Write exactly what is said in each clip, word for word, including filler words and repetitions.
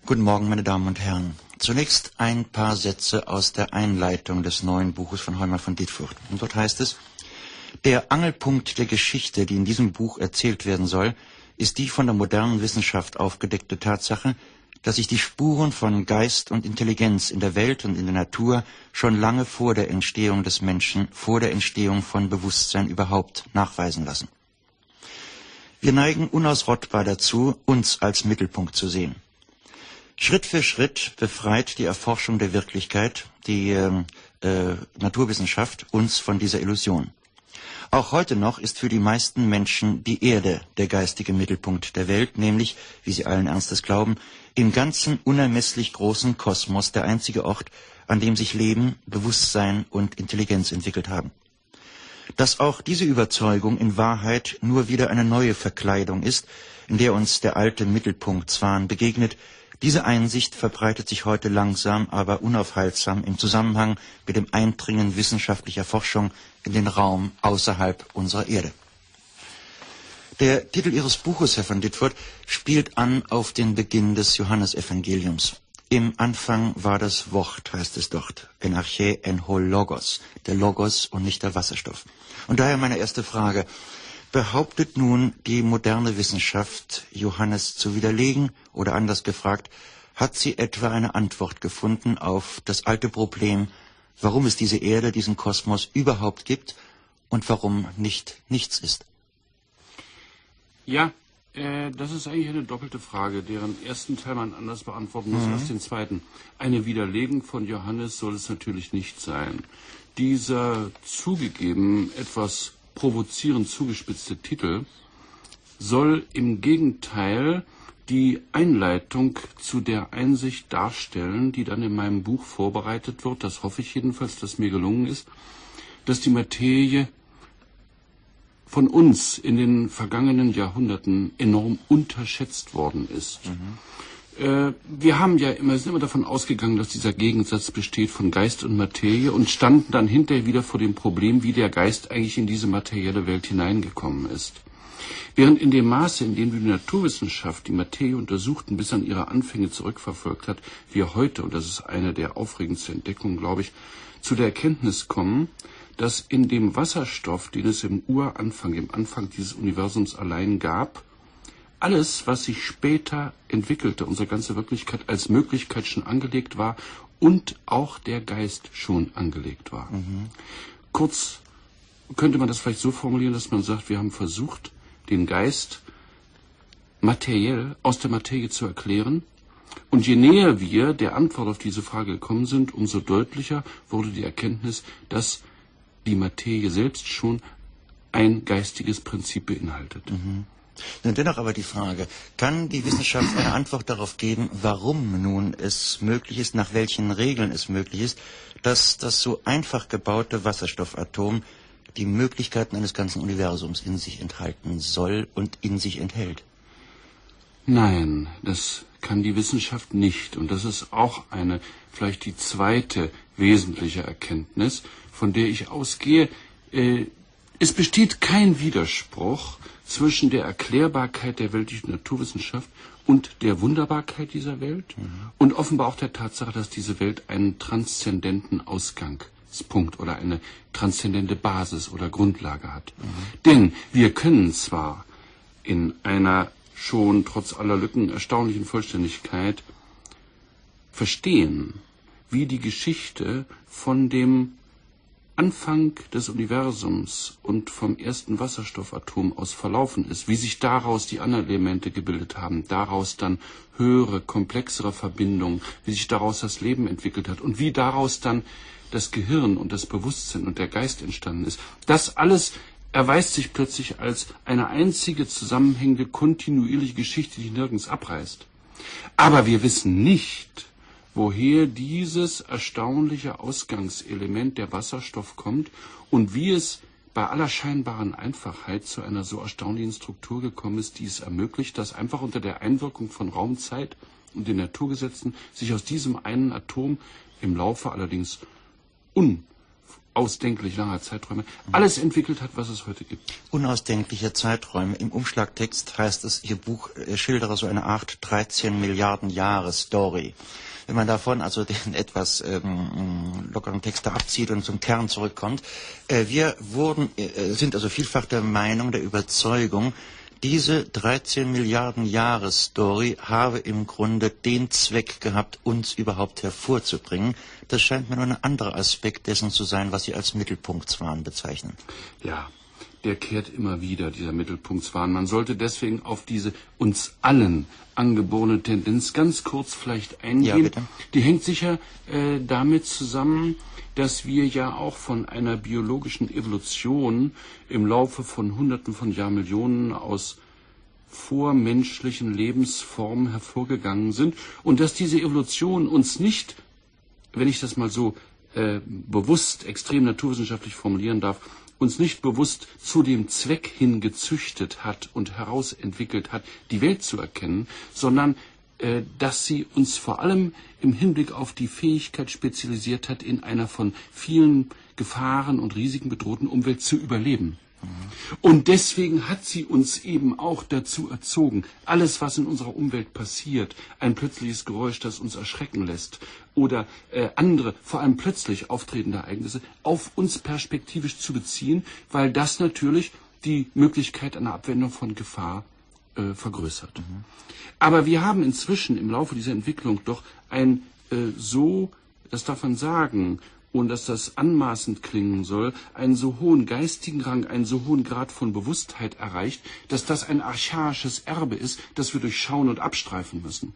Guten Morgen, meine Damen und Herren. Zunächst ein paar Sätze aus der Einleitung des neuen Buches von Heumann von Dittfurt. Und dort heißt es: Der Angelpunkt der Geschichte, die in diesem Buch erzählt werden soll, ist die von der modernen Wissenschaft aufgedeckte Tatsache, dass sich die Spuren von Geist und Intelligenz in der Welt und in der Natur schon lange vor der Entstehung des Menschen, vor der Entstehung von Bewusstsein überhaupt nachweisen lassen. Wir neigen unausrottbar dazu, uns als Mittelpunkt zu sehen. Schritt für Schritt befreit die Erforschung der Wirklichkeit, die äh, äh, Naturwissenschaft, uns von dieser Illusion. Auch heute noch ist für die meisten Menschen die Erde der geistige Mittelpunkt der Welt, nämlich, wie sie allen Ernstes glauben, im ganzen unermesslich großen Kosmos der einzige Ort, an dem sich Leben, Bewusstsein und Intelligenz entwickelt haben. Dass auch diese Überzeugung in Wahrheit nur wieder eine neue Verkleidung ist, in der uns der alte Mittelpunktswahn begegnet, diese Einsicht verbreitet sich heute langsam, aber unaufhaltsam im Zusammenhang mit dem Eindringen wissenschaftlicher Forschung in den Raum außerhalb unserer Erde. Der Titel Ihres Buches, Herr von Dittfurt, spielt an auf den Beginn des Johannesevangeliums. Im Anfang war das Wort, heißt es dort, en arche en ho logos, der Logos und nicht der Wasserstoff. Und daher meine erste Frage: Behauptet nun die moderne Wissenschaft, Johannes zu widerlegen, oder anders gefragt, hat sie etwa eine Antwort gefunden auf das alte Problem, warum es diese Erde, diesen Kosmos überhaupt gibt und warum nicht nichts ist? Ja, äh, das ist eigentlich eine doppelte Frage, deren ersten Teil man anders beantworten muss mhm. als den zweiten. Eine Widerlegung von Johannes soll es natürlich nicht sein. Dieser zugegeben etwas provozierend zugespitzte Titel soll im Gegenteil die Einleitung zu der Einsicht darstellen, die dann in meinem Buch vorbereitet wird, das hoffe ich jedenfalls, dass mir gelungen ist, dass die Materie von uns in den vergangenen Jahrhunderten enorm unterschätzt worden ist. Mhm. Äh, wir haben ja immer, sind immer davon ausgegangen, dass dieser Gegensatz besteht von Geist und Materie und standen dann hinterher wieder vor dem Problem, wie der Geist eigentlich in diese materielle Welt hineingekommen ist. Während in dem Maße, in dem die Naturwissenschaft die Materie untersucht und bis an ihre Anfänge zurückverfolgt hat, wir heute, und das ist eine der aufregendsten Entdeckungen, glaube ich, zu der Erkenntnis kommen, dass in dem Wasserstoff, den es im Uranfang, im Anfang dieses Universums allein gab, alles, was sich später entwickelte, unsere ganze Wirklichkeit als Möglichkeit schon angelegt war und auch der Geist schon angelegt war. Mhm. Kurz könnte man das vielleicht so formulieren, dass man sagt, wir haben versucht, den Geist materiell aus der Materie zu erklären. Und je näher wir der Antwort auf diese Frage gekommen sind, umso deutlicher wurde die Erkenntnis, dass die Materie selbst schon ein geistiges Prinzip beinhaltet. Mhm. Dennoch aber die Frage, kann die Wissenschaft eine Antwort darauf geben, warum nun es möglich ist, nach welchen Regeln es möglich ist, dass das so einfach gebaute Wasserstoffatom die Möglichkeiten eines ganzen Universums in sich enthalten soll und in sich enthält? Nein, das kann die Wissenschaft nicht. Und das ist auch eine, vielleicht die zweite wesentliche Erkenntnis, von der ich ausgehe. Äh, es besteht kein Widerspruch zwischen der Erklärbarkeit der weltlichen Naturwissenschaft und der Wunderbarkeit dieser Welt mhm. und offenbar auch der Tatsache, dass diese Welt einen transzendenten Ausgangspunkt oder eine transzendente Basis oder Grundlage hat. Mhm. Denn wir können zwar in einer schon trotz aller Lücken erstaunlichen Vollständigkeit verstehen, wie die Geschichte von dem Anfang des Universums und vom ersten Wasserstoffatom aus verlaufen ist, wie sich daraus die anderen Elemente gebildet haben, daraus dann höhere, komplexere Verbindungen, wie sich daraus das Leben entwickelt hat und wie daraus dann das Gehirn und das Bewusstsein und der Geist entstanden ist. Das alles erweist sich plötzlich als eine einzige zusammenhängende, kontinuierliche Geschichte, die nirgends abreißt. Aber wir wissen nicht, woher dieses erstaunliche Ausgangselement der Wasserstoff kommt und wie es bei aller scheinbaren Einfachheit zu einer so erstaunlichen Struktur gekommen ist, die es ermöglicht, dass einfach unter der Einwirkung von Raum, Zeit und den Naturgesetzen sich aus diesem einen Atom im Laufe allerdings un unausdenklich langer Zeiträume alles entwickelt hat, was es heute gibt. Unausdenkliche Zeiträume. Im Umschlagtext heißt es, Ihr Buch schildere so eine Art dreizehn Milliarden Jahre Story. Wenn man davon also den etwas ähm, lockeren Text da abzieht und zum Kern zurückkommt, äh, wir wurden, äh, sind also vielfach der Meinung, der Überzeugung, diese dreizehn Milliarden Jahre Story habe im Grunde den Zweck gehabt, uns überhaupt hervorzubringen. Das scheint mir nur ein anderer Aspekt dessen zu sein, was Sie als Mittelpunktswahn bezeichnen. Ja, der kehrt immer wieder, dieser Mittelpunktswahn. Man sollte deswegen auf diese uns allen angeborene Tendenz ganz kurz vielleicht eingehen. Ja, bitte. Die hängt sicher äh, damit zusammen, dass wir ja auch von einer biologischen Evolution im Laufe von Hunderten von Jahrmillionen aus vormenschlichen Lebensformen hervorgegangen sind und dass diese Evolution uns nicht, wenn ich das mal so äh, bewusst extrem naturwissenschaftlich formulieren darf, uns nicht bewusst zu dem Zweck hin gezüchtet hat und herausentwickelt hat, die Welt zu erkennen, sondern äh, dass sie uns vor allem im Hinblick auf die Fähigkeit spezialisiert hat, in einer von vielen Gefahren und Risiken bedrohten Umwelt zu überleben. Und deswegen hat sie uns eben auch dazu erzogen, alles, was in unserer Umwelt passiert, ein plötzliches Geräusch, das uns erschrecken lässt, oder äh, andere, vor allem plötzlich auftretende Ereignisse, auf uns perspektivisch zu beziehen, weil das natürlich die Möglichkeit einer Abwendung von Gefahr äh, vergrößert. Mhm. Aber wir haben inzwischen im Laufe dieser Entwicklung doch ein äh, so, das darf man sagen, und dass das anmaßend klingen soll, einen so hohen geistigen Rang, einen so hohen Grad von Bewusstheit erreicht, dass das ein archaisches Erbe ist, das wir durchschauen und abstreifen müssen.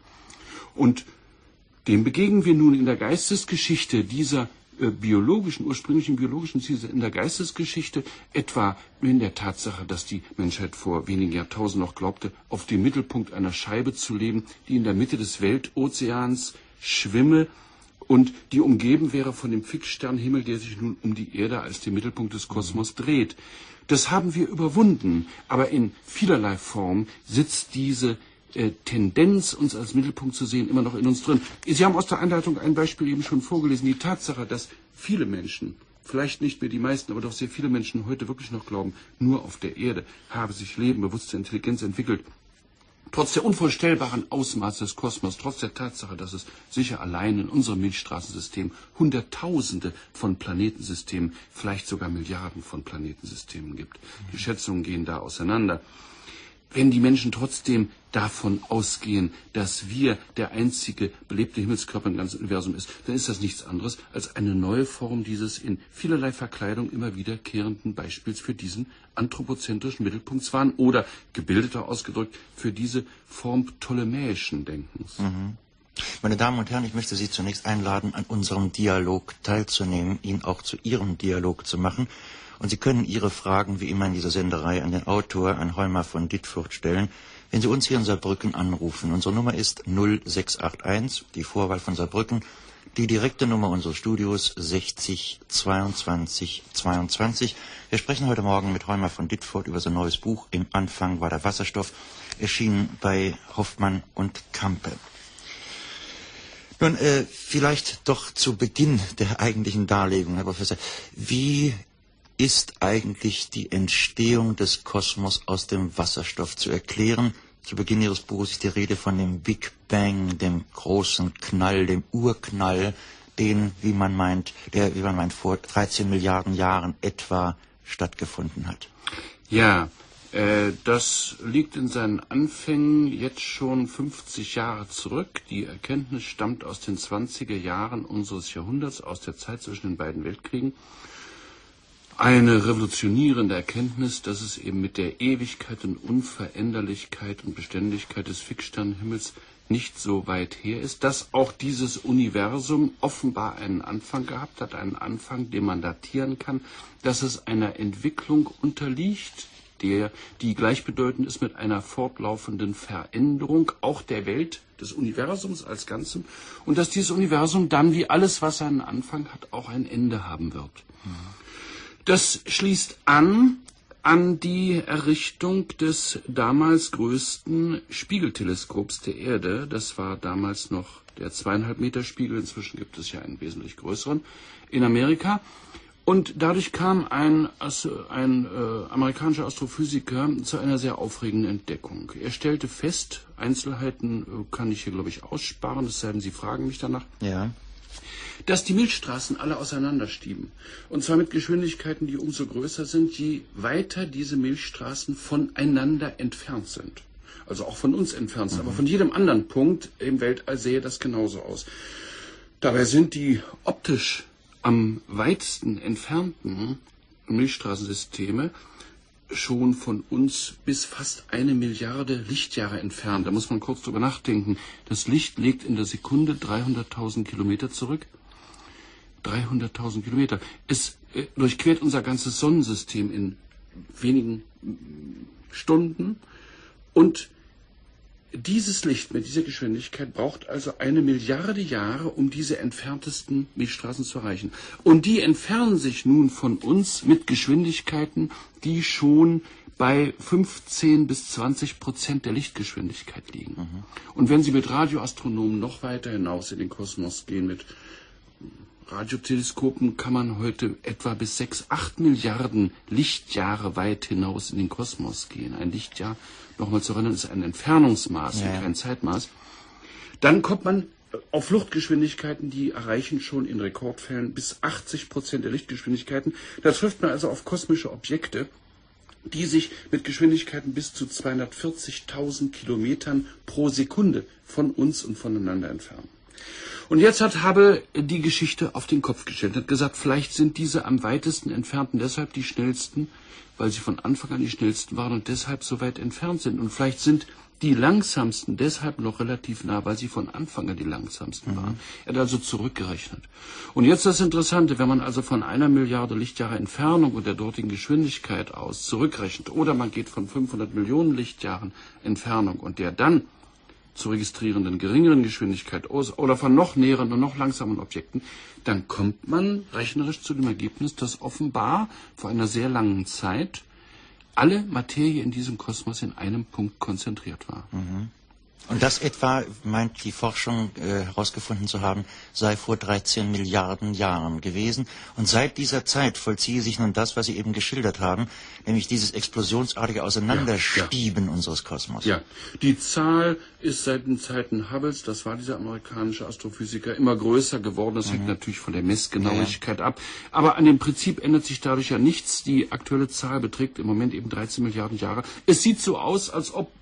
Und dem begegnen wir nun in der Geistesgeschichte dieser äh, biologischen, ursprünglichen biologischen Ziele, in der Geistesgeschichte etwa in der Tatsache, dass die Menschheit vor wenigen Jahrtausenden noch glaubte, auf dem Mittelpunkt einer Scheibe zu leben, die in der Mitte des Weltozeans schwimme, und die umgeben wäre von dem Fixsternhimmel, der sich nun um die Erde als den Mittelpunkt des Kosmos dreht. Das haben wir überwunden, aber in vielerlei Form sitzt diese äh, Tendenz, uns als Mittelpunkt zu sehen, immer noch in uns drin. Sie haben aus der Einleitung ein Beispiel eben schon vorgelesen, die Tatsache, dass viele Menschen, vielleicht nicht mehr die meisten, aber doch sehr viele Menschen heute wirklich noch glauben, nur auf der Erde habe sich Leben, bewusste Intelligenz entwickelt. Trotz der unvorstellbaren Ausmaße des Kosmos, trotz der Tatsache, dass es sicher allein in unserem Milchstraßensystem Hunderttausende von Planetensystemen, vielleicht sogar Milliarden von Planetensystemen gibt. Die Schätzungen gehen da auseinander. Wenn die Menschen trotzdem davon ausgehen, dass wir der einzige belebte Himmelskörper im ganzen Universum ist, dann ist das nichts anderes als eine neue Form dieses in vielerlei Verkleidung immer wiederkehrenden Beispiels für diesen anthropozentrischen Mittelpunktswahn oder, gebildeter ausgedrückt, für diese Form ptolemäischen Denkens. Mhm. Meine Damen und Herren, ich möchte Sie zunächst einladen, an unserem Dialog teilzunehmen, ihn auch zu Ihrem Dialog zu machen. Und Sie können Ihre Fragen, wie immer in dieser Senderei, an den Autor, an Heumar von Dittfurt stellen, wenn Sie uns hier in Saarbrücken anrufen. Unsere Nummer ist null sechs acht eins, die Vorwahl von Saarbrücken, die direkte Nummer unseres Studios sechzig zweiundzwanzig zweiundzwanzig. Wir sprechen heute Morgen mit Heumar von Dittfurt über sein neues Buch Im Anfang war der Wasserstoff, erschienen bei Hoffmann und Campe. Nun, äh, vielleicht doch zu Beginn der eigentlichen Darlegung, Herr Professor, wie ist eigentlich die Entstehung des Kosmos aus dem Wasserstoff zu erklären? Zu Beginn Ihres Buches ist die Rede von dem Big Bang, dem großen Knall, dem Urknall, den, wie man meint, der, wie man meint, vor dreizehn Milliarden Jahren etwa stattgefunden hat. Ja, äh, das liegt in seinen Anfängen jetzt schon fünfzig Jahre zurück. Die Erkenntnis stammt aus den zwanziger Jahren unseres Jahrhunderts, aus der Zeit zwischen den beiden Weltkriegen. Eine revolutionierende Erkenntnis, dass es eben mit der Ewigkeit und Unveränderlichkeit und Beständigkeit des Fixsternhimmels nicht so weit her ist, dass auch dieses Universum offenbar einen Anfang gehabt hat, einen Anfang, den man datieren kann, dass es einer Entwicklung unterliegt, der, die gleichbedeutend ist mit einer fortlaufenden Veränderung auch der Welt, des Universums als Ganzem, und dass dieses Universum dann, wie alles, was einen Anfang hat, auch ein Ende haben wird. Mhm. Das schließt an an die Errichtung des damals größten Spiegelteleskops der Erde. Das war damals noch der zweieinhalb Meter Spiegel. Inzwischen gibt es ja einen wesentlich größeren in Amerika. Und dadurch kam ein, ein äh, amerikanischer Astrophysiker zu einer sehr aufregenden Entdeckung. Er stellte fest, Einzelheiten äh, kann ich hier, glaube ich, aussparen, es sei denn, Sie fragen mich danach, ja. dass die Milchstraßen alle auseinanderstieben. Und zwar mit Geschwindigkeiten, die umso größer sind, je weiter diese Milchstraßen voneinander entfernt sind. Also auch von uns entfernt sind, mhm. aber von jedem anderen Punkt im Weltall sähe das genauso aus. Dabei sind die optisch am weitesten entfernten Milchstraßensysteme schon von uns bis fast eine Milliarde Lichtjahre entfernt. Da muss man kurz drüber nachdenken. Das Licht legt in der Sekunde dreihunderttausend Kilometer zurück. dreihunderttausend Kilometer. Es äh, durchquert unser ganzes Sonnensystem in wenigen Stunden. Und dieses Licht mit dieser Geschwindigkeit braucht also eine Milliarde Jahre, um diese entferntesten Milchstraßen zu erreichen. Und die entfernen sich nun von uns mit Geschwindigkeiten, die schon bei fünfzehn bis zwanzig Prozent der Lichtgeschwindigkeit liegen. Mhm. Und wenn Sie mit Radioastronomen noch weiter hinaus in den Kosmos gehen, mit Radioteleskopen, kann man heute etwa bis sechs, acht Milliarden Lichtjahre weit hinaus in den Kosmos gehen. Ein Lichtjahr, nochmal zu erinnern, ist ein Entfernungsmaß, ja, kein Zeitmaß. Dann kommt man auf Fluchtgeschwindigkeiten, die erreichen schon in Rekordfällen bis achtzig Prozent der Lichtgeschwindigkeiten. Da trifft man also auf kosmische Objekte, die sich mit Geschwindigkeiten bis zu zweihundertvierzigtausend Kilometern pro Sekunde von uns und voneinander entfernen. Und jetzt hat Hubble die Geschichte auf den Kopf gestellt, hat gesagt, vielleicht sind diese am weitesten entfernten deshalb die schnellsten, weil sie von Anfang an die schnellsten waren und deshalb so weit entfernt sind. Und vielleicht sind die langsamsten deshalb noch relativ nah, weil sie von Anfang an die langsamsten mhm. waren. Er hat also zurückgerechnet. Und jetzt das Interessante, wenn man also von einer Milliarde Lichtjahre Entfernung und der dortigen Geschwindigkeit aus zurückrechnet, oder man geht von fünfhundert Millionen Lichtjahren Entfernung und der dann zu registrierenden geringeren Geschwindigkeit aus oder von noch näheren und noch langsamen Objekten, dann kommt man rechnerisch zu dem Ergebnis, dass offenbar vor einer sehr langen Zeit alle Materie in diesem Kosmos in einem Punkt konzentriert war. Mhm. Und das etwa, meint die Forschung äh, herausgefunden zu haben, sei vor dreizehn Milliarden Jahren gewesen. Und seit dieser Zeit vollziehe sich nun das, was Sie eben geschildert haben, nämlich dieses explosionsartige Auseinanderstieben ja, ja. unseres Kosmos. Ja, die Zahl ist seit den Zeiten Hubbles, das war dieser amerikanische Astrophysiker, immer größer geworden. Das mhm. hängt natürlich von der Messgenauigkeit ja. ab. Aber an dem Prinzip ändert sich dadurch ja nichts. Die aktuelle Zahl beträgt im Moment eben dreizehn Milliarden Jahre. Es sieht so aus, als ob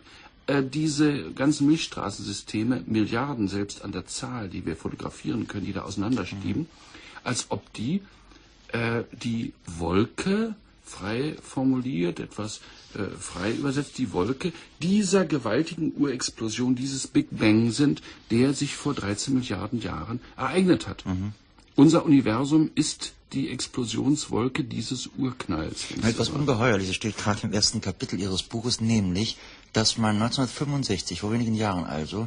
diese ganzen Milchstraßensysteme, Milliarden selbst an der Zahl, die wir fotografieren können, die da auseinanderstieben, mhm. als ob die äh, die Wolke, frei formuliert, etwas äh, frei übersetzt, die Wolke dieser gewaltigen Urexplosion, dieses Big Bang sind, der sich vor dreizehn Milliarden Jahren ereignet hat. Mhm. Unser Universum ist die Explosionswolke dieses Urknalls. Etwas Ungeheuerliches steht gerade im ersten Kapitel Ihres Buches, nämlich, dass man neunzehnhundertfünfundsechzig, vor wenigen Jahren also,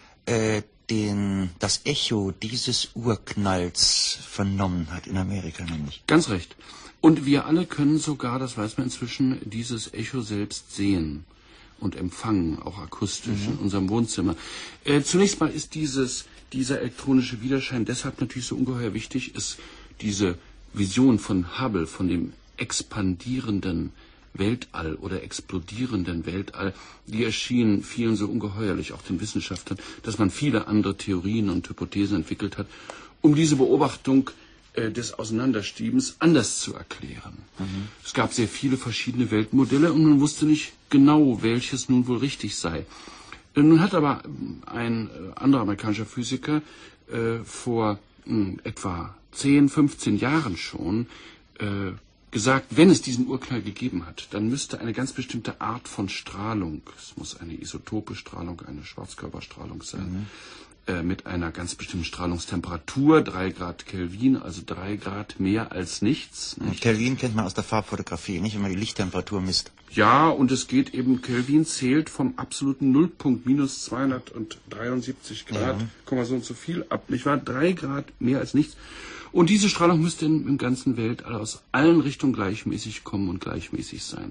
äh, den, das Echo dieses Urknalls vernommen hat, in Amerika nämlich. Ganz recht. Und wir alle können sogar, das weiß man inzwischen, dieses Echo selbst sehen und empfangen, auch akustisch mhm. in unserem Wohnzimmer. Äh, zunächst mal ist dieses, dieser elektronische Widerschein deshalb natürlich so ungeheuer wichtig, ist diese Vision von Hubble, von dem expandierenden Weltall oder explodierenden Weltall, die erschien vielen so ungeheuerlich, auch den Wissenschaftlern, dass man viele andere Theorien und Hypothesen entwickelt hat, um diese Beobachtung äh, des Auseinanderstiebens anders zu erklären. Mhm. Es gab sehr viele verschiedene Weltmodelle und man wusste nicht genau, welches nun wohl richtig sei. Nun hat aber ein äh, anderer amerikanischer Physiker äh, vor mh, etwa zehn, fünfzehn Jahren schon äh, gesagt, wenn es diesen Urknall gegeben hat, dann müsste eine ganz bestimmte Art von Strahlung, es muss eine isotope Strahlung, eine Schwarzkörperstrahlung sein, mhm. äh, mit einer ganz bestimmten Strahlungstemperatur, drei Grad Kelvin, also drei Grad mehr als nichts. Nicht? Kelvin kennt man aus der Farbfotografie, nicht, wenn man die Lichttemperatur misst. Ja, und es geht eben, Kelvin zählt vom absoluten Nullpunkt, minus zweihundertdreiundsiebzig Grad, ja. Komma so und so viel ab, nicht wahr? Drei Grad mehr als nichts. Und diese Strahlung müsste im ganzen Weltall aus allen Richtungen gleichmäßig kommen und gleichmäßig sein.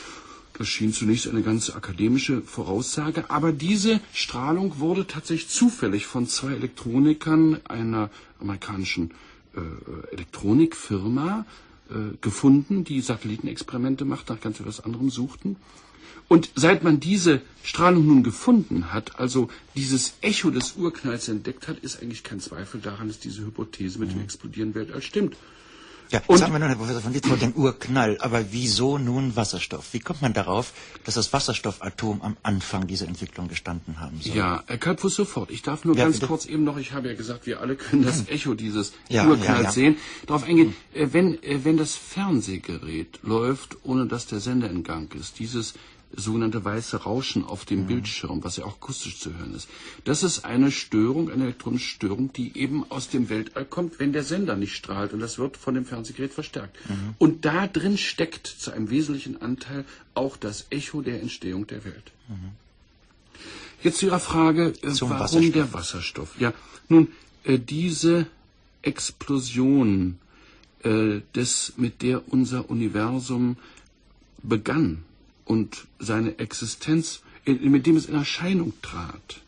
Das schien zunächst eine ganz akademische Voraussage, aber diese Strahlung wurde tatsächlich zufällig von zwei Elektronikern einer amerikanischen äh, Elektronikfirma äh, gefunden, die Satellitenexperimente macht, nach ganz etwas anderem suchten. Und seit man diese Strahlung nun gefunden hat, also dieses Echo des Urknalls entdeckt hat, ist eigentlich kein Zweifel daran, dass diese Hypothese mit dem explodierenden Weltall stimmt. Ja, jetzt haben wir nun, Herr Professor von Ditfurth, den Urknall. Aber wieso nun Wasserstoff? Wie kommt man darauf, dass das Wasserstoffatom am Anfang dieser Entwicklung gestanden haben soll? Ja, Herr Kalbfuß, sofort. Ich darf nur ja, ganz bitte? kurz eben noch, ich habe ja gesagt, wir alle können das Echo dieses ja, Urknalls ja, ja. sehen, darauf eingehen. Äh, wenn, äh, wenn das Fernsehgerät läuft, ohne dass der Sender in Gang ist, dieses sogenannte weiße Rauschen auf dem mhm. Bildschirm, was ja auch akustisch zu hören ist. Das ist eine Störung, eine elektronische Störung, die eben aus dem Weltall kommt, wenn der Sender nicht strahlt. Und das wird von dem Fernsehgerät verstärkt. Mhm. Und da drin steckt zu einem wesentlichen Anteil auch das Echo der Entstehung der Welt. Mhm. Jetzt zu Ihrer Frage, äh, warum Wasserstoff. der Wasserstoff? Ja, nun, äh, diese Explosion, äh, des, mit der unser Universum begann, und seine Existenz, mit dem es in Erscheinung trat.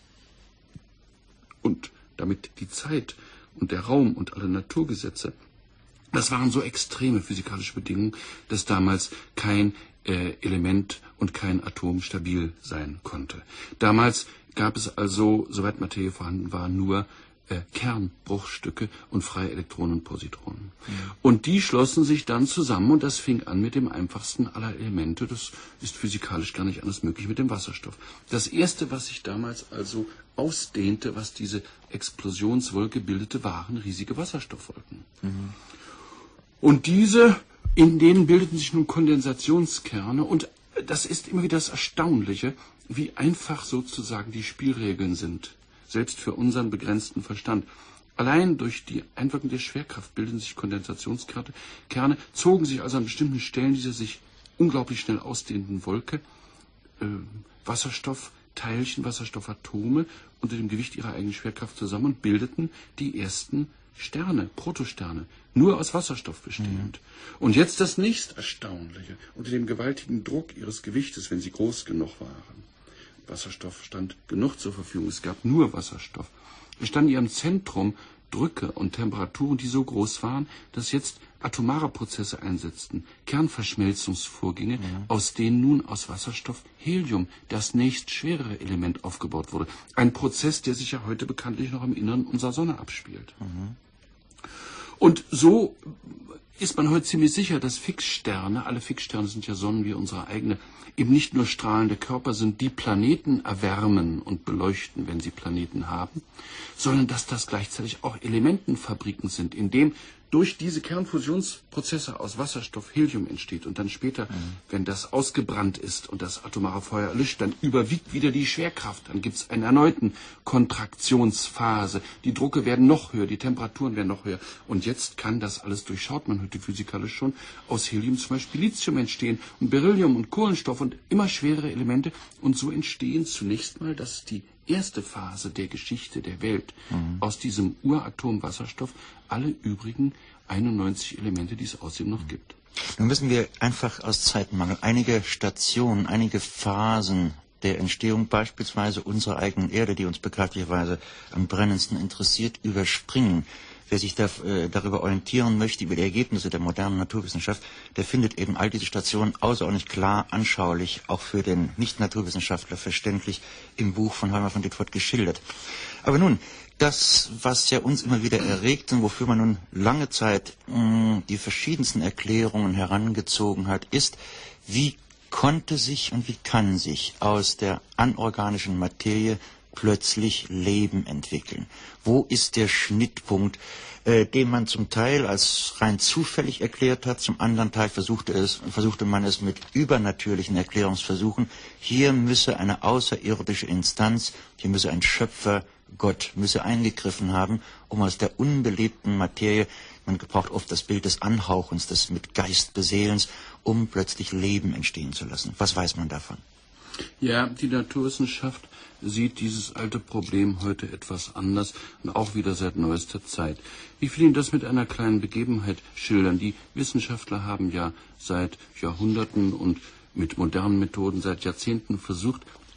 Und damit die Zeit und der Raum und alle Naturgesetze, das waren so extreme physikalische Bedingungen, dass damals kein äh, Element und kein Atom stabil sein konnte. Damals gab es also, soweit Materie vorhanden war, nur Äh, Kernbruchstücke und freie Elektronen und Positronen. Ja. Und die schlossen sich dann zusammen und das fing an mit dem einfachsten aller Elemente. Das ist physikalisch gar nicht anders möglich mit dem Wasserstoff. Das erste, was sich damals also ausdehnte, was diese Explosionswolke bildete, waren riesige Wasserstoffwolken. Mhm. Und diese, in denen bildeten sich nun Kondensationskerne und das ist immer wieder das Erstaunliche, wie einfach sozusagen die Spielregeln sind. Selbst für unseren begrenzten Verstand. Allein durch die Einwirkung der Schwerkraft bilden sich Kondensationskerne, Kerne, zogen sich also an bestimmten Stellen dieser sich unglaublich schnell ausdehnenden Wolke äh, Wasserstoffteilchen, Wasserstoffatome unter dem Gewicht ihrer eigenen Schwerkraft zusammen und bildeten die ersten Sterne, Protosterne, nur aus Wasserstoff bestehend. Mhm. Und jetzt das nächst Erstaunliche, unter dem gewaltigen Druck ihres Gewichtes, wenn sie groß genug waren. Wasserstoff stand genug zur Verfügung. Es gab nur Wasserstoff. Es standen in ihrem Zentrum Drücke und Temperaturen, die so groß waren, dass jetzt atomare Prozesse einsetzten, Kernverschmelzungsvorgänge, ja. aus denen nun aus Wasserstoff Helium, das nächst schwerere Element, aufgebaut wurde. Ein Prozess, der sich ja heute bekanntlich noch im Innern unserer Sonne abspielt. Mhm. Und so ist man heute ziemlich sicher, dass Fixsterne, alle Fixsterne sind ja Sonnen wie unsere eigene, eben nicht nur strahlende Körper sind, die Planeten erwärmen und beleuchten, wenn sie Planeten haben, sondern dass das gleichzeitig auch Elementenfabriken sind, in dem durch diese Kernfusionsprozesse aus Wasserstoff Helium entsteht und dann später, mhm. wenn das ausgebrannt ist und das atomare Feuer erlischt, dann überwiegt wieder die Schwerkraft. Dann gibt es einen erneuten Kontraktionsphase. Die Drucke werden noch höher, die Temperaturen werden noch höher. Und jetzt kann das alles, durchschaut man heute physikalisch schon, aus Helium zum Beispiel Lithium entstehen und Beryllium und Kohlenstoff und immer schwerere Elemente. Und so entstehen zunächst mal, das ist die erste Phase der Geschichte der Welt, mhm. aus diesem Uratom Wasserstoff alle übrigen einundneunzig Elemente, die es außerdem noch gibt. Nun müssen wir einfach aus Zeitmangel einige Stationen, einige Phasen der Entstehung beispielsweise unserer eigenen Erde, die uns bekanntlicherweise am brennendsten interessiert, überspringen. Wer sich da, äh, darüber orientieren möchte, über die Ergebnisse der modernen Naturwissenschaft, der findet eben all diese Stationen außerordentlich klar, anschaulich, auch für den Nicht-Naturwissenschaftler verständlich im Buch von Heumer von Ditfurth geschildert. Aber nun, das, was ja uns immer wieder erregt und wofür man nun lange Zeit mh, die verschiedensten Erklärungen herangezogen hat, ist, wie konnte sich und wie kann sich aus der anorganischen Materie plötzlich Leben entwickeln? Wo ist der Schnittpunkt, äh, den man zum Teil als rein zufällig erklärt hat, zum anderen Teil versuchte, es, versuchte man es mit übernatürlichen Erklärungsversuchen. Hier müsse eine außerirdische Instanz, hier müsse ein Schöpfer, Gott, müsse eingegriffen haben, um aus der unbelebten Materie, man gebraucht oft das Bild des Anhauchens, des mit Geist beseelens, um plötzlich Leben entstehen zu lassen. Was weiß man davon? Ja, die Naturwissenschaft sieht dieses alte Problem heute etwas anders und auch wieder seit neuester Zeit. Ich will Ihnen das mit einer kleinen Begebenheit schildern. Die Wissenschaftler haben ja seit Jahrhunderten und mit modernen Methoden seit Jahrzehnten versucht,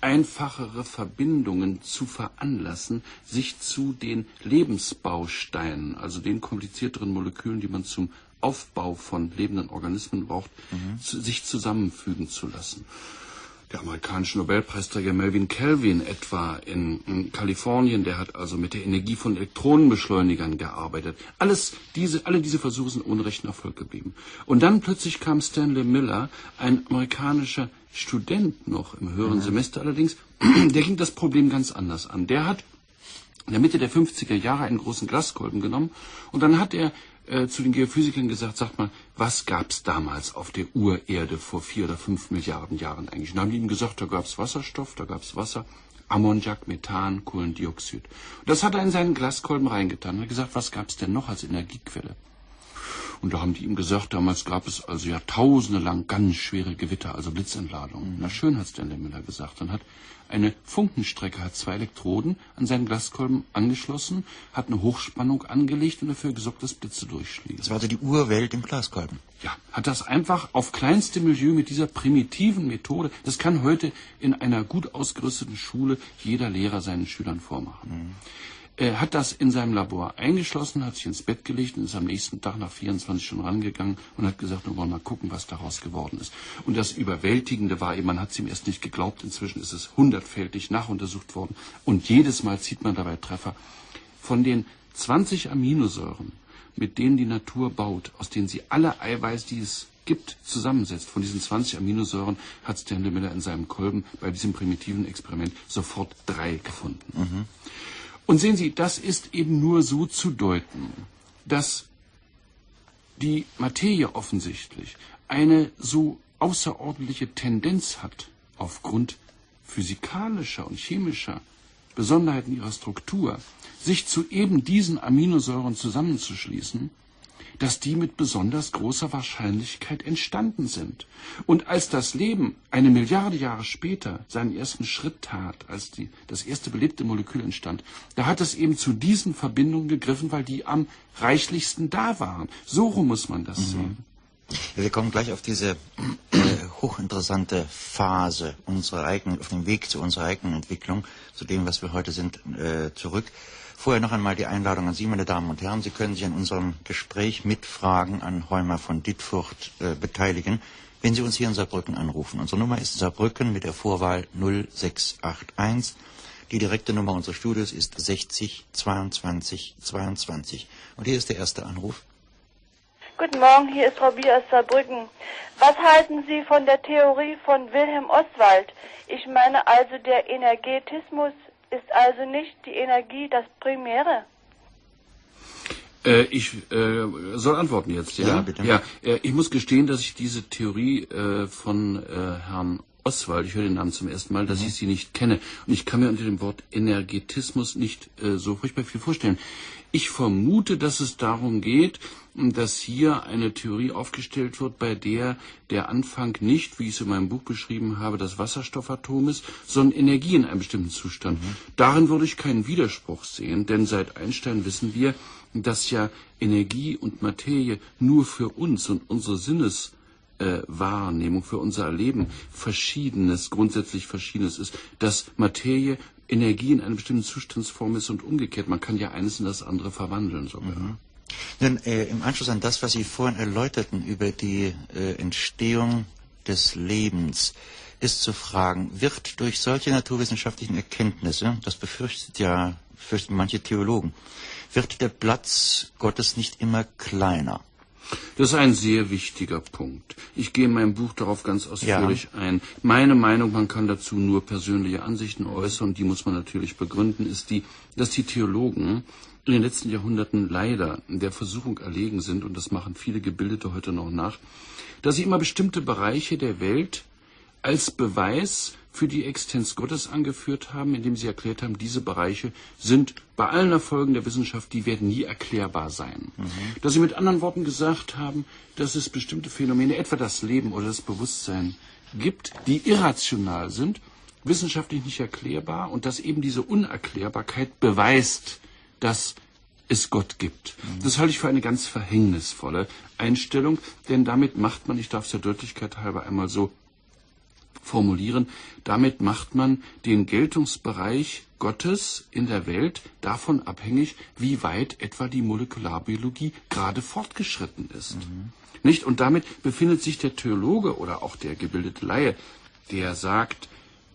einfachere Verbindungen zu veranlassen, sich zu den Lebensbausteinen, also den komplizierteren Molekülen, die man zum Aufbau von lebenden Organismen braucht, mhm. zu, sich zusammenfügen zu lassen. Der amerikanische Nobelpreisträger Melvin Kelvin etwa in, in Kalifornien, der hat also mit der Energie von Elektronenbeschleunigern gearbeitet. Alles diese, alle diese Versuche sind ohne rechten Erfolg geblieben. Und dann plötzlich kam Stanley Miller, ein amerikanischer Student noch im höheren mhm. Semester allerdings, der ging das Problem ganz anders an. Der hat in der Mitte der fünfziger Jahre einen großen Glaskolben genommen und dann hat er äh, zu den Geophysikern gesagt, sagt mal, was gab's damals auf der Urerde vor vier oder fünf Milliarden Jahren eigentlich? Und dann haben die ihm gesagt, da gab's Wasserstoff, da gab's Wasser, Ammoniak, Methan, Kohlendioxid. Und das hat er in seinen Glaskolben reingetan. Er hat gesagt, was gab's denn noch als Energiequelle? Und da haben die ihm gesagt, damals gab es also Jahrtausende lang ganz schwere Gewitter, also Blitzentladungen. Mhm. Na schön, hat Stanley Miller gesagt. Dann hat eine Funkenstrecke, hat zwei Elektroden an seinen Glaskolben angeschlossen, hat eine Hochspannung angelegt und dafür gesorgt, dass Blitze durchschlägen. Das war also die Urwelt im Glaskolben. Ja, hat das einfach auf kleinste Milieu mit dieser primitiven Methode, das kann heute in einer gut ausgerüsteten Schule jeder Lehrer seinen Schülern vormachen. Mhm. Er hat das in seinem Labor eingeschlossen, hat sich ins Bett gelegt und ist am nächsten Tag nach vierundzwanzig Stunden rangegangen und hat gesagt, wir wollen mal gucken, was daraus geworden ist. Und das Überwältigende war eben, man hat es ihm erst nicht geglaubt, inzwischen ist es hundertfältig nachuntersucht worden und jedes Mal zieht man dabei Treffer. Von den zwanzig Aminosäuren, mit denen die Natur baut, aus denen sie alle Eiweiß, die es gibt, zusammensetzt, von diesen zwanzig Aminosäuren hat Stanley Miller in seinem Kolben bei diesem primitiven Experiment sofort drei gefunden. Mhm. Und sehen Sie, das ist eben nur so zu deuten, dass die Materie offensichtlich eine so außerordentliche Tendenz hat, aufgrund physikalischer und chemischer Besonderheiten ihrer Struktur, sich zu eben diesen Aminosäuren zusammenzuschließen, dass die mit besonders großer Wahrscheinlichkeit entstanden sind. Und als das Leben eine Milliarde Jahre später seinen ersten Schritt tat, als die, das erste belebte Molekül entstand, da hat es eben zu diesen Verbindungen gegriffen, weil die am reichlichsten da waren. So rum muss man das mhm. sehen. Wir kommen gleich auf diese äh, hochinteressante Phase unserer eigenen, auf dem Weg zu unserer eigenen Entwicklung, zu dem, was wir heute sind, äh, zurück. Vorher noch einmal die Einladung an Sie, meine Damen und Herren. Sie können sich an unserem Gespräch mit Fragen an Heumer von Dittfurt äh, beteiligen, wenn Sie uns hier in Saarbrücken anrufen. Unsere Nummer ist Saarbrücken mit der Vorwahl null sechs acht eins. Die direkte Nummer unseres Studios ist sechzig zweiundzwanzig zweiundzwanzig. Und hier ist der erste Anruf. Guten Morgen, hier ist Frau Bier aus Saarbrücken. Was halten Sie von der Theorie von Wilhelm Ostwald? Ich meine also, der Energetismus ist also nicht die Energie das Primäre? Äh, ich äh, soll antworten jetzt, ja? Ja, bitte. Ja, äh, ich muss gestehen, dass ich diese Theorie äh, von äh, Herrn Ostwald, ich höre den Namen zum ersten Mal, dass mhm. ich sie nicht kenne. Und ich kann mir unter dem Wort Energetismus nicht äh, so furchtbar viel vorstellen. Ich vermute, dass es darum geht, dass hier eine Theorie aufgestellt wird, bei der der Anfang nicht, wie ich es in meinem Buch beschrieben habe, das Wasserstoffatom ist, sondern Energie in einem bestimmten Zustand. Mhm. Darin würde ich keinen Widerspruch sehen, denn seit Einstein wissen wir, dass ja Energie und Materie nur für uns und unsere Sinneswahrnehmung, für unser Erleben Verschiedenes, grundsätzlich Verschiedenes ist, dass Materie Energie in einer bestimmten Zustandsform ist und umgekehrt. Man kann ja eines in das andere verwandeln sogar. Mhm. Nun, äh, im Anschluss an das, was Sie vorhin erläuterten über die äh, Entstehung des Lebens, ist zu fragen, wird durch solche naturwissenschaftlichen Erkenntnisse, das befürchtet ja, befürchten manche Theologen, wird der Platz Gottes nicht immer kleiner? Das ist ein sehr wichtiger Punkt. Ich gehe in meinem Buch darauf ganz ausführlich ja. ein. Meine Meinung, man kann dazu nur persönliche Ansichten äußern, die muss man natürlich begründen, ist die, dass die Theologen in den letzten Jahrhunderten leider der Versuchung erlegen sind, und das machen viele Gebildete heute noch nach, dass sie immer bestimmte Bereiche der Welt als Beweis für die Existenz Gottes angeführt haben, indem sie erklärt haben, diese Bereiche sind bei allen Erfolgen der Wissenschaft, die werden nie erklärbar sein. Mhm. Dass sie mit anderen Worten gesagt haben, dass es bestimmte Phänomene, etwa das Leben oder das Bewusstsein, gibt, die irrational sind, wissenschaftlich nicht erklärbar, und dass eben diese Unerklärbarkeit beweist, dass es Gott gibt. Mhm. Das halte ich für eine ganz verhängnisvolle Einstellung, denn damit macht man, ich darf es der Deutlichkeit halber einmal so formulieren. Damit macht man den Geltungsbereich Gottes in der Welt davon abhängig, wie weit etwa die Molekularbiologie gerade fortgeschritten ist. Mhm. Nicht? Und damit befindet sich der Theologe oder auch der gebildete Laie, der sagt,